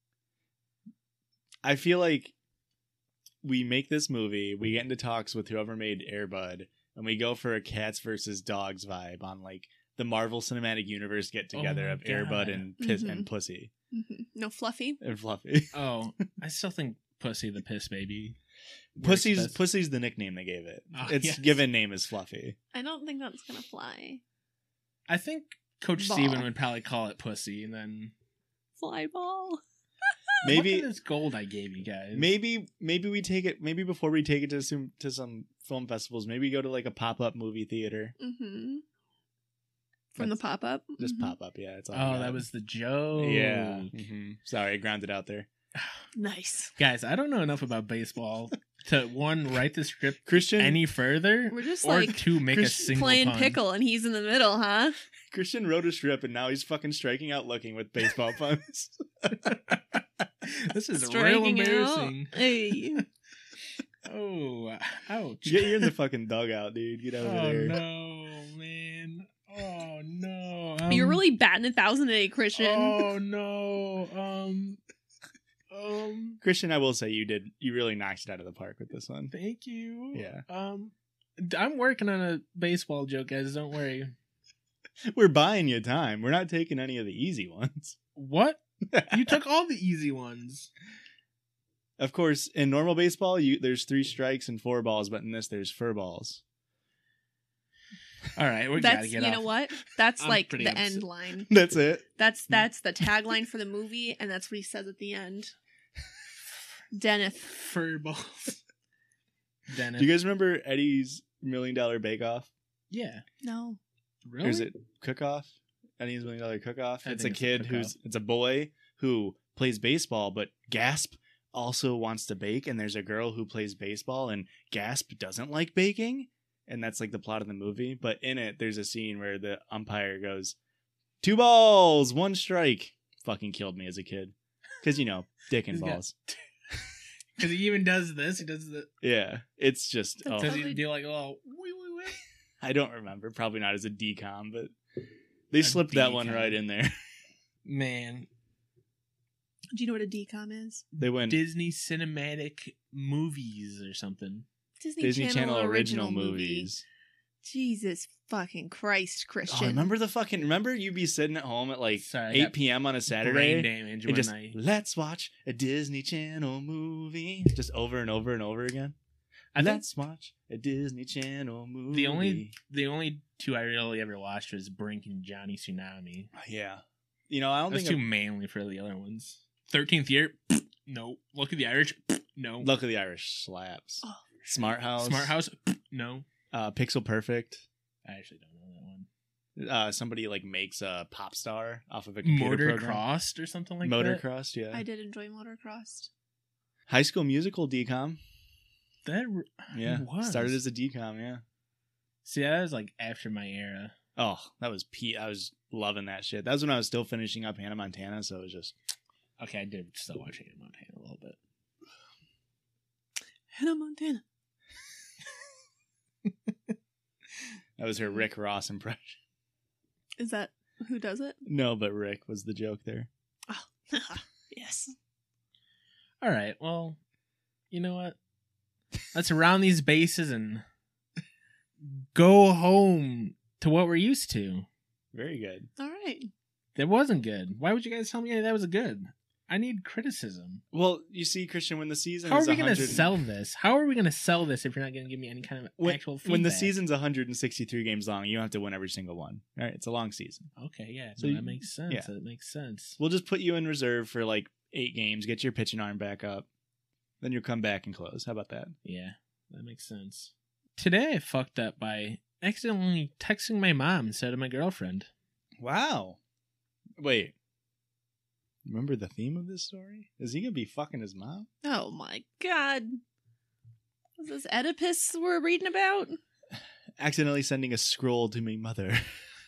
I feel like we make this movie, we get into talks with whoever made Air Bud, and we go for a cats versus dogs vibe on like the Marvel Cinematic Universe get together Oh my of Air Bud God. and Piss Mhm. and Pussy hmm No, Fluffy. and Fluffy. Oh, I still think Pussy the Piss Baby. works Pussy's best. Pussy's the nickname they gave it. Oh, Its yes. given name is Fluffy. I don't think that's gonna fly. I think Coach Ball. Steven would probably call it Pussy, and then Fly ball. Maybe look at this gold I gave you guys. maybe maybe we take it maybe before we take it to some to some film festivals, maybe go to like a pop-up movie theater. Mm-hmm. From the That's- pop up. Just pop up, yeah. It's all I Oh, got. that was the joke. Yeah. hmm Sorry, I grounded out there. Nice. Guys, I don't know enough about baseball to one write the script Christian any further, We're just or like two make Chris- a single playing pun. pickle, and he's in the middle, huh? Christian wrote a strip and now he's fucking striking out looking with baseball puns. This is real Striking out. embarrassing. Hey. Oh, ouch! Get you in the fucking dugout, dude. Get over Oh there. no, man! Oh no! You're Um, really batting a thousand today, Christian. Oh no! Um, um. Christian, I will say you did. You really knocked it out of the park with this one. Thank you. Yeah. Um, I'm working on a baseball joke, guys. Don't worry. We're buying you time. We're not taking any of the easy ones. What? You took all the easy ones. Of course, in normal baseball, you there's three strikes and four balls, but in this, there's fur balls. All right, we That's gotta you get know off. what? That's I'm like pretty the upset. end line. That's it. That's that's the tagline for the movie, and that's what he says at the end. Dennis. Fur balls. Dennis. Do you guys remember Eddie's Million Dollar Bake Off? Yeah. No. Really? Or is it Cook Off? Eddie's Million Dollar Cook Off. I It's a think it's kid Cook-Off. who's it's a boy who plays baseball, but Gasp also wants to bake, and there's a girl who plays baseball, and Gasp doesn't like baking, and that's like the plot of the movie. But in it, there's a scene where the umpire goes, two balls, one strike. Fucking killed me as a kid. Because, you know, dick and He's got- balls. Because he even does this. He does the. Yeah, it's just, That's oh, Does how he they- do like a little? Wee, wee, wee? I don't remember. Probably not as a D COM, but they A slipped that one D COM. right in there. Man, Do you know what a D COM is? They went Disney cinematic movies or something. Disney, Disney Channel, Channel original movie. movies. Jesus fucking Christ, Christian. Oh, remember the fucking? Remember you'd be sitting at home at like Sorry, I eight got p.m. on a Brain Saturday damage and when just I. let's watch a Disney Channel movie, just over and over and over again. I think Let's watch a Disney Channel movie. the only the only two I really ever watched was Brink and Johnny Tsunami. yeah, you know I don't That's think too manly for the other ones. Thirteenth year, no. Look at the Irish, no. Luck of the Irish slaps. Oh, Smart House, Smart House, no. uh, Pixel Perfect. I actually don't know that one. Uh, somebody like makes a pop star off of a computer Motor program. Crossed or something like Motor that. Crossed, yeah. I did enjoy Motocross. High School Musical D COM. That r- Yeah, was. started as a D COM. Yeah. See, that was like after my era. Oh, that was Pete. I was loving that shit. That was when I was still finishing up Hannah Montana, so it was just Okay, I did still watch Hannah Montana a little bit. Hannah Montana. that was her Rick Ross impression. Is that who does it? No, but Rick was the joke there. Oh, yes. All right, well, you know what? Let's round these bases and go home to what we're used to. Very good. All right. That wasn't good. Why would you guys tell me that was good? I need criticism. Well, you see, Christian, when the season How are is we going to one hundred sell this? How are we going to sell this if you're not going to give me any kind of when, actual feedback? when the season's one hundred sixty-three games long, you don't have to win every single one. All right, it's a long season. Okay, yeah, So no, you- that makes sense. yeah. That makes sense. We'll just put you in reserve for like eight games, get your pitching arm back up, then you'll come back and close. How about that? Yeah, that makes sense. Today I fucked up by accidentally texting my mom instead of my girlfriend. Wow. Wait. Remember the theme of this story? Is he gonna be fucking his mom? Oh my god. Is this Oedipus we're reading about? Accidentally sending a scroll to my mother.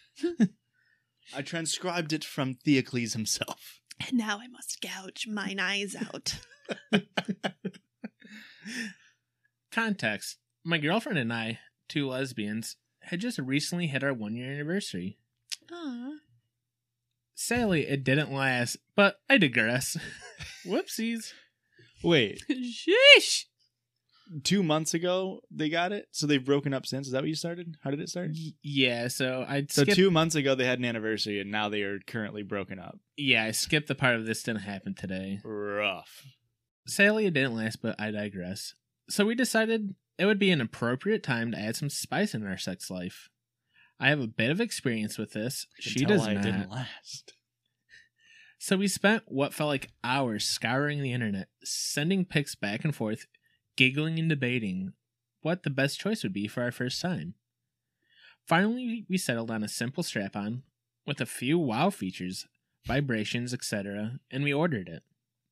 I transcribed it from Theocles himself. And now I must gouge mine eyes out. Context. my girlfriend and I, two lesbians, had just recently hit our one year anniversary. Aw. Sadly, it didn't last, but I digress. Whoopsies. Wait, Sheesh. two months ago they got it, so they've broken up since. Is that what you started? How did it start? Y- yeah, so I So skipped. two months ago they had an anniversary, and now they are currently broken up. Yeah, I skipped the part of this didn't happen today. Rough. Sadly, it didn't last, but I digress. So we decided it would be an appropriate time to add some spice in our sex life. I have a bit of experience with this. I can She tell does why not. It didn't last. So we spent what felt like hours scouring the internet, sending pics back and forth, giggling and debating what the best choice would be for our first time. Finally, we settled on a simple strap-on with a few wow features, vibrations, et cetera, and we ordered it.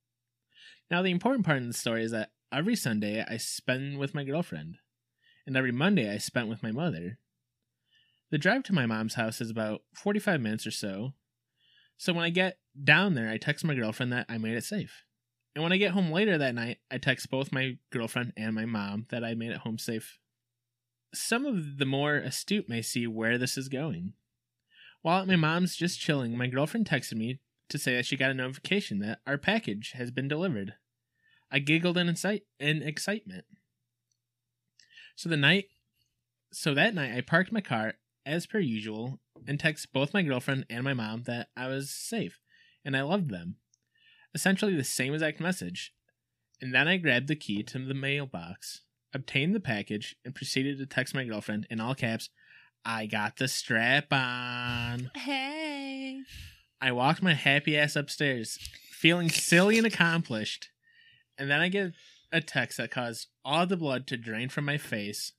Now, the important part in the story is that every Sunday I spend with my girlfriend, and every Monday I spent with my mother. The drive to my mom's house is about forty-five minutes or so, so when I get down there, I text my girlfriend that I made it safe. And when I get home later that night, I text both my girlfriend and my mom that I made it home safe. Some of the more astute may see where this is going. While at my mom's just chilling, my girlfriend texted me to say that she got a notification that our package has been delivered. I giggled in, incite- in excitement. So the night, so that night, I parked my car as per usual and texted both my girlfriend and my mom that I was safe and I loved them. Essentially the same exact message. And then I grabbed the key to the mailbox, obtained the package, and proceeded to text my girlfriend in all caps, "I got the strap on." Hey. I walked my happy ass upstairs, feeling silly and accomplished. And then I get a text that caused all the blood to drain from my face.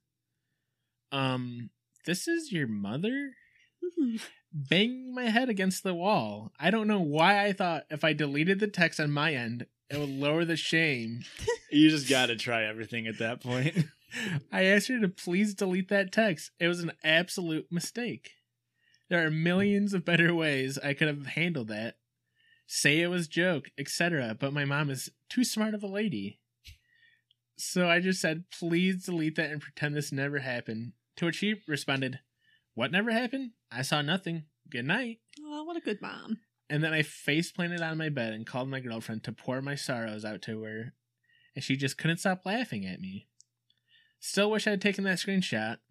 Um, this is your mother? Banging my head against the wall. I don't know why I thought if I deleted the text on my end, it would lower the shame. You just gotta try everything at that point. I asked her to please delete that text. It was an absolute mistake. There are millions of better ways I could have handled that. Say it was joke, et cetera. But my mom is too smart of a lady. So I just said, please delete that and pretend this never happened. To which she responded, "What never happened? I saw nothing. Good night." Oh, what a good mom. And then I face planted on my bed and called my girlfriend to pour my sorrows out to her. And she just couldn't stop laughing at me. Still wish I had taken that screenshot.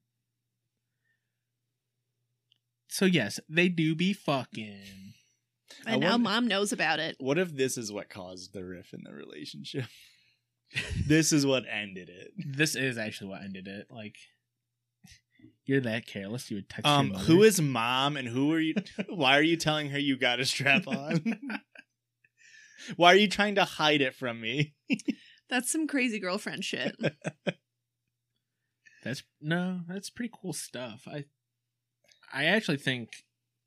So yes, they do be fucking. I And now wonder- mom knows about it. What if this is what caused the riff in the relationship? This is what ended it. This is actually what ended it. Like, you're that careless. You would text Um, your mother. who is mom and who are you? Why are you telling her you got a strap on? Why are you trying to hide it from me? That's some crazy girlfriend shit. That's no, that's pretty cool stuff. I, I actually think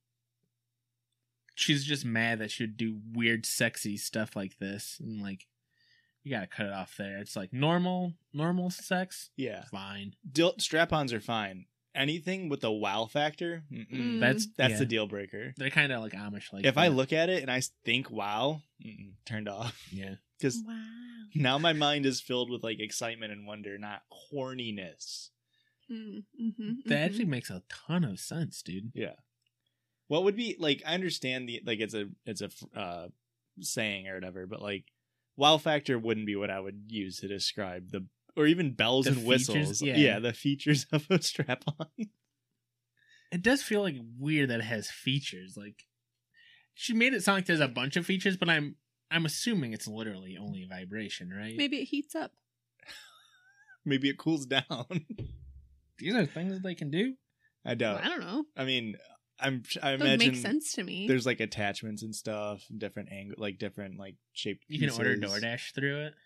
she's just mad that she would do weird, sexy stuff like this, and like, you gotta cut it off there. It's like normal, normal sex, Yeah, fine. Dil- strap-ons are fine. Anything with the wow factor, mm-mm. Mm. That's that's yeah. the deal breaker. They're kind of like Amish, like If I that. look at it and I think wow, mm-mm, turned off. yeah. Because Wow. now my mind is filled with like excitement and wonder, not horniness. Mm, mhm, That mhm. actually makes a ton of sense, dude. Yeah. What would be like? I understand the like it's a it's a uh, saying or whatever, but like wow factor wouldn't be what I would use to describe the or even bells The and whistles. features? Yeah. yeah, the features of a strap on. It does feel like weird that it has features. Like, she made it sound like there's a bunch of features, but I'm I'm assuming it's literally only vibration, right? Maybe it heats up. Maybe it cools down. These are things that they can do. I doubt. I don't know. I mean, I'm I That would imagine make sense to me. there's like attachments and stuff, different angle, like different like shaped. You can order pieces. DoorDash through it.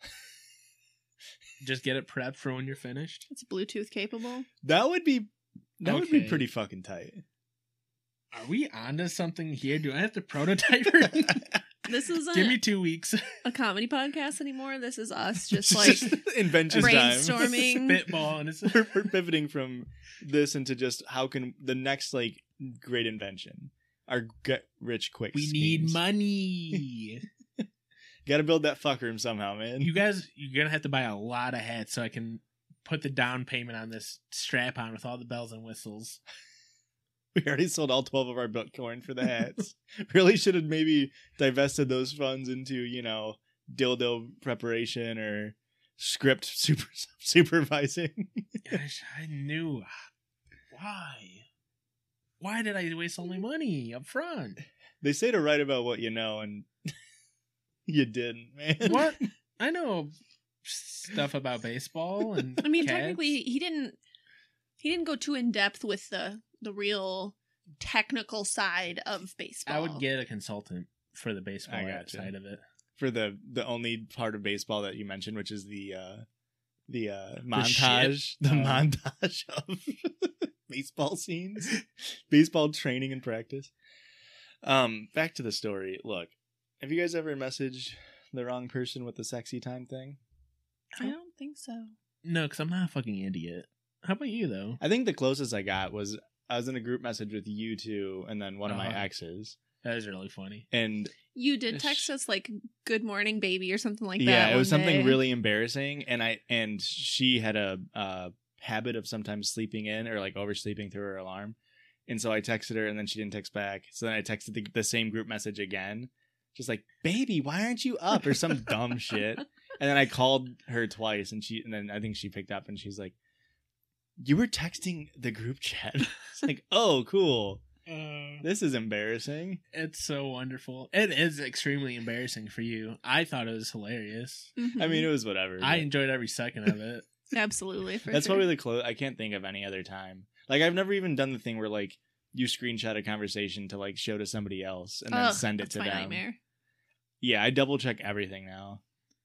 Just get it prepped for when you're finished. It's Bluetooth capable. That would be that would be Okay. pretty fucking tight. Are we onto something here? Do I have to prototype it? This isn't Give me two weeks. a comedy podcast anymore. This is us just like invention time. brainstorming. Spitball and it's we're, we're pivoting from this into just how can the next like great invention, our get rich quick. we need schemes. money. Got to build that fuck room somehow, man. You guys, you're gonna have to buy a lot of hats so I can put the down payment on this strap on with all the bells and whistles. We already sold all twelve of our Bitcoin for the hats. Really should have maybe divested those funds into, you know, dildo preparation or script super supervising. Gosh, I knew. Why? Why did I waste all my money up front? They say to write about what you know, and you didn't, man. What? I know stuff about baseball and I mean, cats. technically, he didn't. He didn't go too in depth with the the real technical side of baseball. I would get a consultant for the baseball I gotcha. side of it. For the the only part of baseball that you mentioned, which is the uh, the uh, The montage, the, shit? Oh. montage of baseball scenes, baseball training and practice. Um, back to the story. Look, have you guys ever messaged the wrong person with the sexy time thing? I don't think so. No, because I'm not a fucking idiot. How about you, though? I think the closest I got was I was in a group message with you two and then one of my Uh-huh. exes. That is really funny. And You did Ish. text us like "Good morning, baby" or something like that. yeah, it was one something day. really embarrassing. And I and she had a uh, habit of sometimes sleeping in or like oversleeping through her alarm. And so I texted her and then she didn't text back. So then I texted the, the same group message again. Just like, baby, why aren't you up? Or some dumb shit. And then I called her twice and she and then I think she picked up and she's like, you were texting the group chat. It's like, oh, cool. Uh, This is embarrassing. it's so wonderful. It is extremely embarrassing for you. I thought it was hilarious. Mhm. I mean, it was whatever. I but enjoyed every second of it. absolutely. For that's sure. probably the close. I can't think of any other time. Like, I've never even done the thing where, like, you screenshot a conversation to, like, show to somebody else and then Ugh, send it that's to my them. nightmare. Yeah, I double check everything now.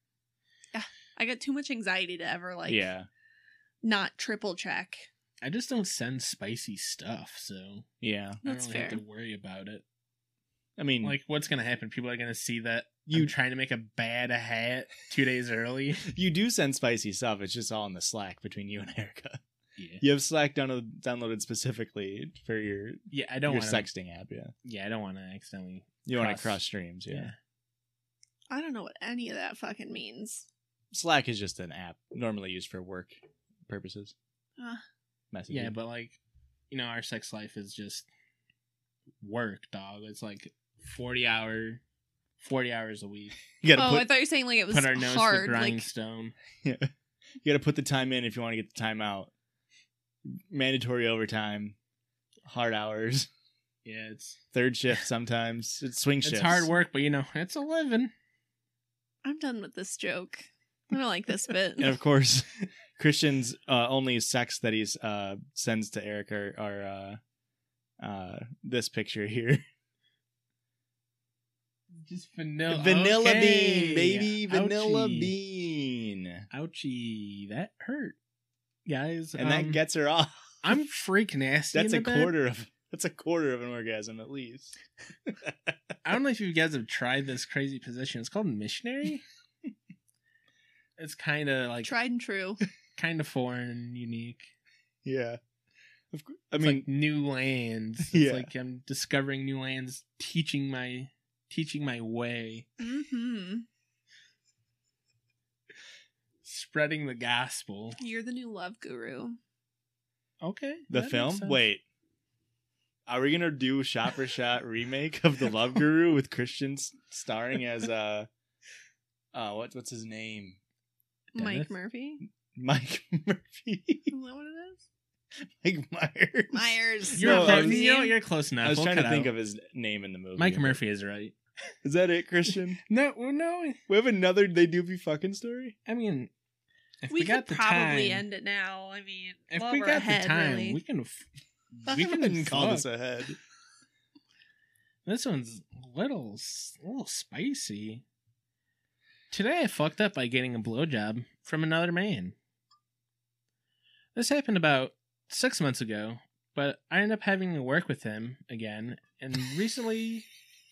I got too much anxiety to ever like yeah. not triple check. I just don't send spicy stuff, so Yeah. I That's don't really fair. have to worry about it. I mean, Like, what's gonna happen? People are gonna see that You- you trying to make a bad hat two days early. you do send spicy stuff. It's just all in the Slack between you and Erica. Yeah, You have Slack download, downloaded specifically for your, yeah. I don't your want. sexting app. Yeah. Yeah, I don't want to accidentally. You want to Cross. cross streams. Yeah. Yeah. I don't know what any of that fucking means. Slack is just an app normally used for work purposes. Uh, Messaging. Yeah, but like, you know, our sex life is just work, dog. It's like forty hour, forty hours a week. you gotta oh, I put thought you were saying like it was Put our nose to the hard. Like grindstone. you gotta put the time in if you want to get the time out. Mandatory overtime, hard hours, Yeah, it's third shift sometimes. It's swing shifts. it's hard work, but you know, it's a living. I'm done with this joke. I don't like this bit. And of course, Christian's uh, only sex that he uh, sends to Eric are, are uh, uh, this picture here. Just vanilla, Vanilla okay. bean, baby, vanilla Ouchie. bean, Ouchie, that hurt, guys. and um, that gets her off. I'm freak nasty. That's in a the bed. quarter of that's a quarter of an orgasm at least. I don't know if you guys have tried this crazy position. It's called missionary. It's kind of like Tried and true. kind of foreign and unique. Yeah, of course. I It's mean, like new lands. It's Yeah. like I'm discovering new lands, teaching my teaching my way, Mm-hmm. spreading the gospel. You're the new love guru. Okay. the that makes film. sense. Wait, are we gonna do a shot for shot remake of the Love Guru with Christian s- starring as uh, uh, what what's his name? Dennis? Mike Murphy. Mike Murphy. Is that what it is? Mike Myers. Myers. You're, No, close, I was- you know, you're close enough. I was We'll trying to cut think out. of his name in the movie. Mike Murphy is right. Is that it, Christian? No, well, no. We have another They Doopy fucking story? I mean, if we, we, got could the probably time, end it now. I mean, if while we we're got ahead, the time, really. we can. F- I we can wouldn't call fuck. this ahead. This one's a little, s- a little spicy. Today I fucked up by getting a blowjob from another man. This happened about six months ago, but I ended up having to work with him again, and recently...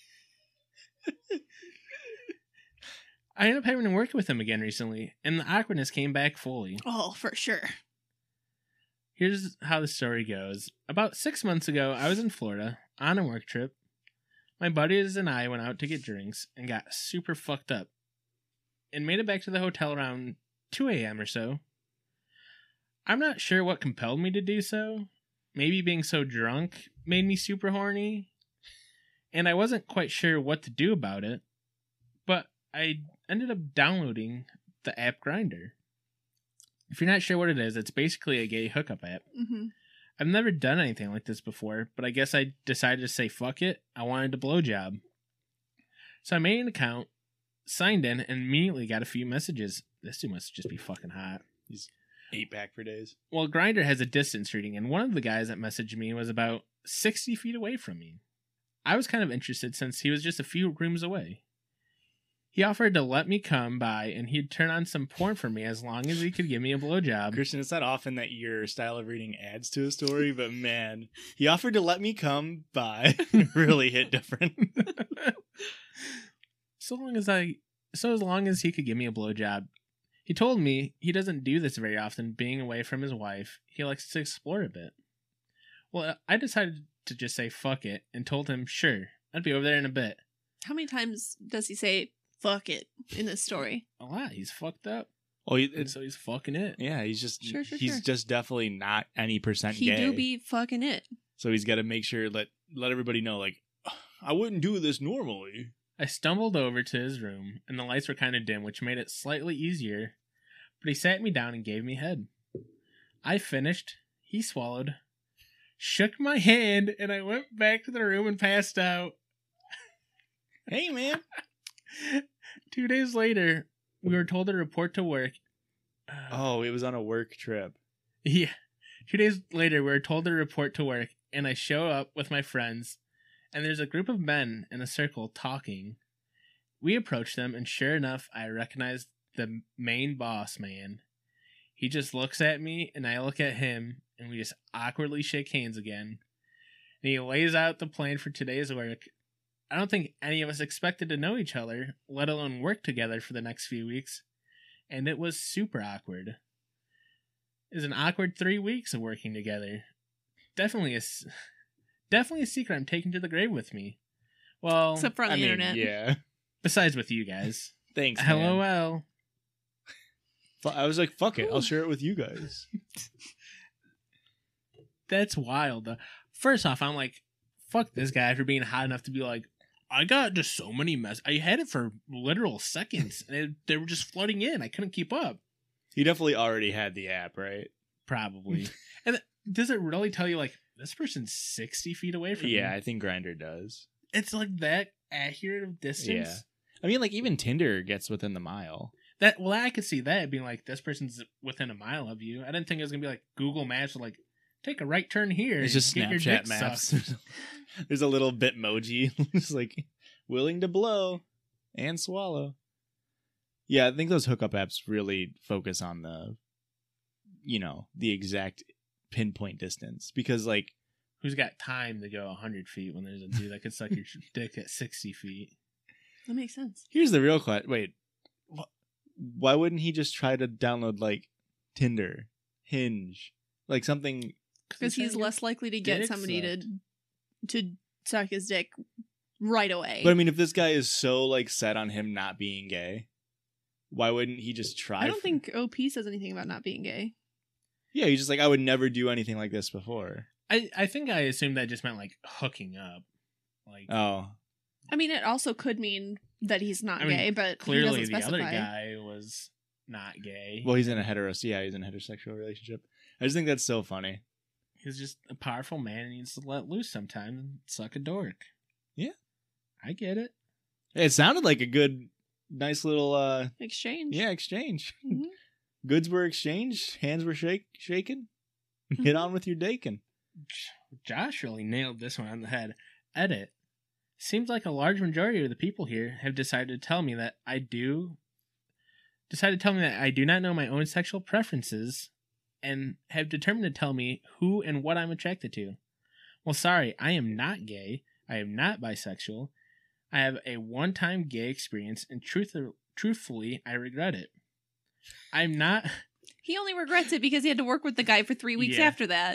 I ended up having to work with him again recently, and the awkwardness came back fully. Oh, for sure. Here's how the story goes. About six months ago, I was in Florida on a work trip. My buddies and I went out to get drinks and got super fucked up and made it back to the hotel around two a.m. or so. I'm not sure what compelled me to do so. Maybe being so drunk made me super horny. And I wasn't quite sure what to do about it. But I ended up downloading the app Grindr. If you're not sure what it is, it's basically a gay hookup app. Mm-hmm. I've never done anything like this before, but I guess I decided to say fuck it. I wanted a blowjob. So I made an account, signed in, and immediately got a few messages. This dude must just be fucking hot. He's eight back for days. Well, Grindr has a distance reading, and one of the guys that messaged me was about sixty feet away from me. I was kind of interested since he was just a few rooms away. He offered to let me come by, and he'd turn on some porn for me as long as he could give me a blowjob. Christian, it's not often that your style of reading adds to a story, but man, he offered to let me come by. Really hit different. so long as I, so as long as he could give me a blowjob. He told me he doesn't do this very often, being away from his wife. He likes to explore a bit. Well, I decided to just say fuck it and told him, sure, I'd be over there in a bit. How many times does he say fuck it in this story? A lot. He's fucked up. Oh, And it's so he's fucking it. yeah. He's just Sure, sure, he's sure. just definitely not any percent He gay. do be fucking it. So he's got to make sure let let everybody know, like, I wouldn't do this normally. I stumbled over to his room, and the lights were kind of dim, which made it slightly easier, but he sat me down and gave me head. I finished, he swallowed, shook my hand, and I went back to the room and passed out. Hey, man. Two days later, we were told to report to work. Uh, Oh, it was on a work trip. Yeah. Two days later, we were told to report to work, and I show up with my friends, and there's a group of men in a circle talking. We approach them, and sure enough, I recognize the main boss man. He just looks at me, and I look at him, and we just awkwardly shake hands again. And he lays out the plan for today's work. I don't think any of us expected to know each other, let alone work together for the next few weeks, and it was super awkward. It was an awkward three weeks of working together. Definitely a, s- definitely a secret I'm taking to the grave with me. Well, Except for on I the mean, internet. yeah. besides with you guys. Thanks, man. LOL. Fu- I was like, fuck it. I'll share it with you guys. That's wild. though. First off, I'm like, fuck this guy for being hot enough to be like, I got just so many mess. I had it for literal seconds, and it, they were just flooding in. I couldn't keep up. He definitely already had the app, right? Probably. And does it really tell you, like, this person's sixty feet away from Yeah, me? I think Grindr does. It's like that accurate of distance. Yeah. I mean, like, even Tinder gets within the mile. That well, I could see that being like, this person's within a mile of you. I didn't think it was gonna be like Google Maps, like, take a right turn here. It's and just get your Snapchat dick maps. sucked. There's a little Bitmoji. It's like, willing to blow and swallow. Yeah, I think those hookup apps really focus on the, you know, the exact pinpoint distance. Because, like, Who's got time to go one hundred feet when there's a dude that could suck your dick at sixty feet? That makes sense. here's the real question. Wait, wh- why wouldn't he just try to download, like, Tinder, Hinge, like something? Because he's less likely to get dick somebody to sucked. to suck his dick right away. But I mean, if this guy is so, like, set on him not being gay, why wouldn't he just try? I don't for- think O P says anything about not being gay. Yeah, he's just like, I would never do anything like this before. I, I think I assumed that just meant like hooking up. Like Oh, I mean, it also could mean that he's not I mean, gay, but clearly he the doesn't other specify. guy was not gay. well, he's in a hetero. Yeah, he's in a heterosexual relationship. I just think that's so funny. He's just a powerful man and needs to let loose sometimes and suck a dork. Yeah. I get it. It sounded like a good, nice little, uh, Exchange. yeah, exchange. Mhm. Goods were exchanged, hands were shake shaken. Get on with your daking. Josh really nailed this one on the head. Edit. Seems like a large majority of the people here have decided to tell me that I do decided to tell me that I do not know my own sexual preferences and have determined to tell me who and what I'm attracted to. Well, sorry, I am not gay. I am not bisexual. I have a one-time gay experience and truth truthfully, I regret it. I'm not He only regrets it because he had to work with the guy for three weeks Yeah. after that.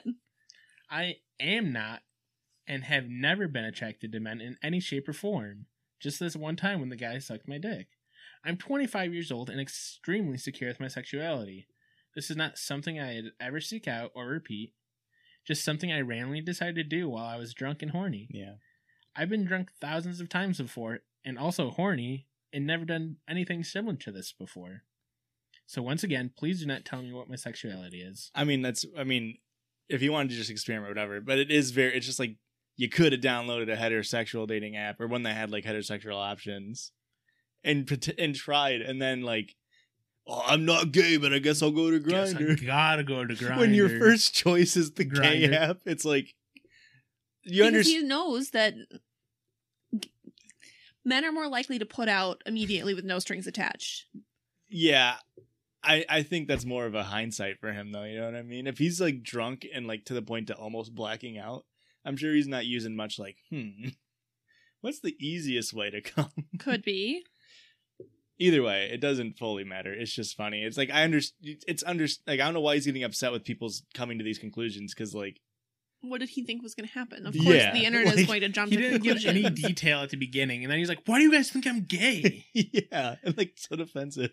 I am not and have never been attracted to men in any shape or form. Just this one time when the guy sucked my dick. I'm twenty-five years old and extremely secure with my sexuality. This is not something I'd ever seek out or repeat. Just something I randomly decided to do while I was drunk and horny. Yeah. I've been drunk thousands of times before, and also horny, and never done anything similar to this before. So once again, please do not tell me what my sexuality is. I mean, that's, I mean, if you wanted to just experiment, whatever, but it is very, it's just like, you could have downloaded a heterosexual dating app or one that had like heterosexual options and, and tried, and then like, oh, I'm not gay, but I guess I'll go to Guess I Grindr. gotta go to Grindr. When your first choice is the gay Grindr. app, it's like, you because understand. he knows that g- men are more likely to put out immediately with no strings attached. Yeah. I, I think that's more of a hindsight for him, though. You know what I mean? If he's like drunk and like to the point to almost blacking out, I'm sure he's not using much like, hmm, what's the easiest way to come? Could be. Either way, it doesn't fully matter. It's just funny. It's like, I understand. It's under like, I don't know why he's getting upset with people's coming to these conclusions, because like, What did he think was going to happen? Of course, Yeah, the internet like, is going to jump He to didn't give conclusions. any detail at the beginning, and then he's like, why do you guys think I'm gay? yeah, and like so defensive.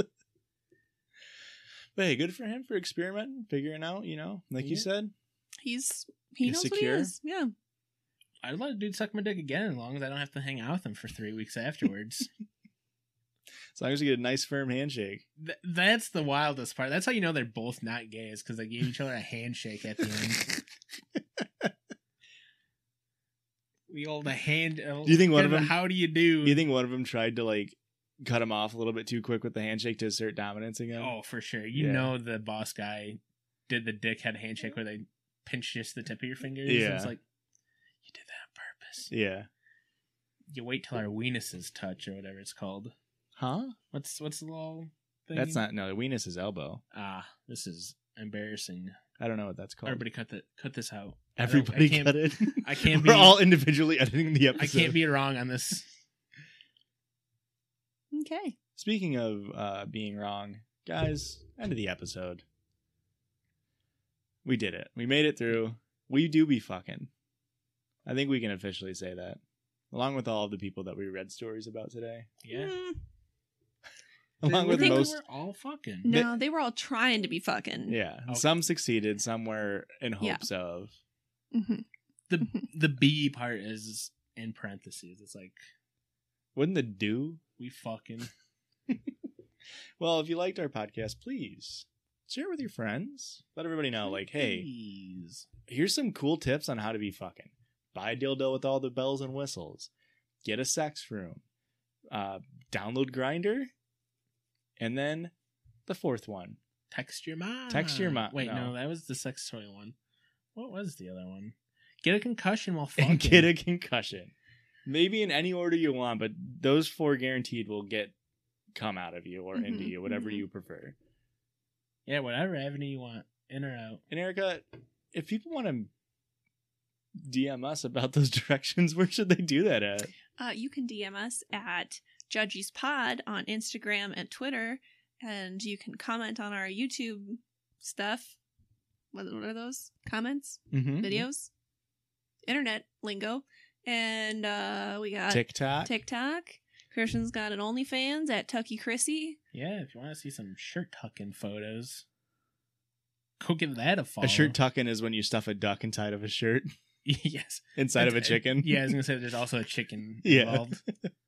But hey, good for him for experimenting, figuring out, you know, like you Yeah. said. He's he He's knows secure. what he is. Yeah. I'd let a dude suck my dick again as long as I don't have to hang out with him for three weeks afterwards. As long as you get a nice firm handshake. Th- that's the wildest part. That's how you know they're both not gay, is because they gave each other a handshake at the end. The old hand. Do you think one of them- How do you do? Do you think one of them tried to like cut him off a little bit too quick with the handshake to assert dominance again? Oh, for sure. You Yeah. know the boss guy did the dickhead handshake where they pinch just the tip of your fingers. Yeah. It's like, you did that on purpose. Yeah. You wait till our weenuses touch or whatever it's called. Huh? What's what's the little thing? That's not, no, the weenus is elbow. Ah, this is embarrassing. I don't know what that's called. Everybody cut the cut this out. I don't- Everybody I can't- cut it. I can't We're be- all individually editing the I episode. can't be wrong on this. Okay. Speaking of uh, being wrong, guys, end of the episode. We did it. We made it through. We do be fucking. I think we can officially say that. Along with all of the people that we read stories about today. Yeah. Mm, Along I with think most. we're all fucking. no, they were all trying to be fucking. Yeah. Okay. Some succeeded. Some were in Yeah. hopes of. hmm The the B part is in parentheses. It's like, Wouldn't the do? we fucking. Well, if you liked our podcast, please share it with your friends. Let everybody know, like, hey, Please. here's some cool tips on how to be fucking. Buy a dildo with all the bells and whistles. Get a sex room. Uh, download Grindr. And then the fourth one. Text your mom. Text your mom. Wait, No. no. that was the sex toy one. What was the other one? Get a concussion while fucking. And get a concussion. Maybe in any order you want, but those four guaranteed will get come out of you or Mhm, into you, whatever mhm. you prefer. Yeah, whatever avenue you want, in or out. And Erica, if people want to D M us about those directions, where should they do that at? Uh, you can D M us at Judgy's Pod on Instagram and Twitter, and you can comment on our YouTube stuff. What, what are those? Comments? Mm-hmm. Videos? Internet lingo. And uh, we got TikTok. TikTok. Christian's got an OnlyFans at Tucky Chrissy. Yeah, if you want to see some shirt tucking photos, go give that a follow. A shirt tucking is when you stuff a duck inside of a shirt, Yes. inside of a chicken. Yeah, I was gonna say there's also a chicken Yeah. involved.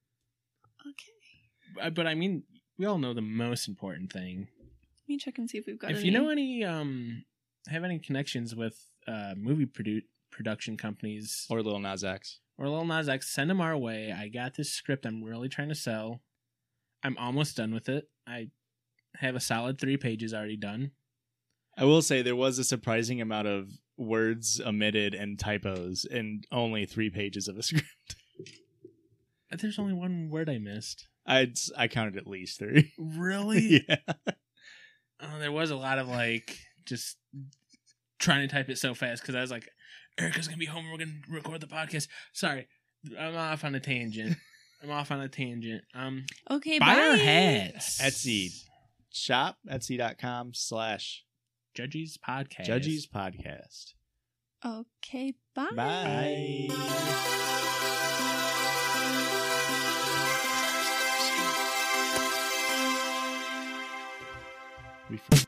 Okay. Uh, But I mean, we all know the most important thing. Let me check and see if we've got If any. you know any, um, have any connections with uh, movie produ- production companies Or Lil Nas X. or Lil Nas X, send them our way. I got this script I'm really trying to sell. I'm almost done with it. I have a solid three pages already done. I will say there was a surprising amount of words omitted and typos in only three pages of a script. But there's only one word I missed. I'd I counted at least three. Really? Yeah. Oh, there was a lot of like just trying to type it so fast because I was like, Erica's gonna be home and we're gonna record the podcast. Sorry, I'm off on a tangent. I'm off on a tangent. Um, Okay, buy bye. our hats. Etsy. Shop etsy.com slash Judgy's podcast. Judgy's podcast. Okay, bye. Bye. We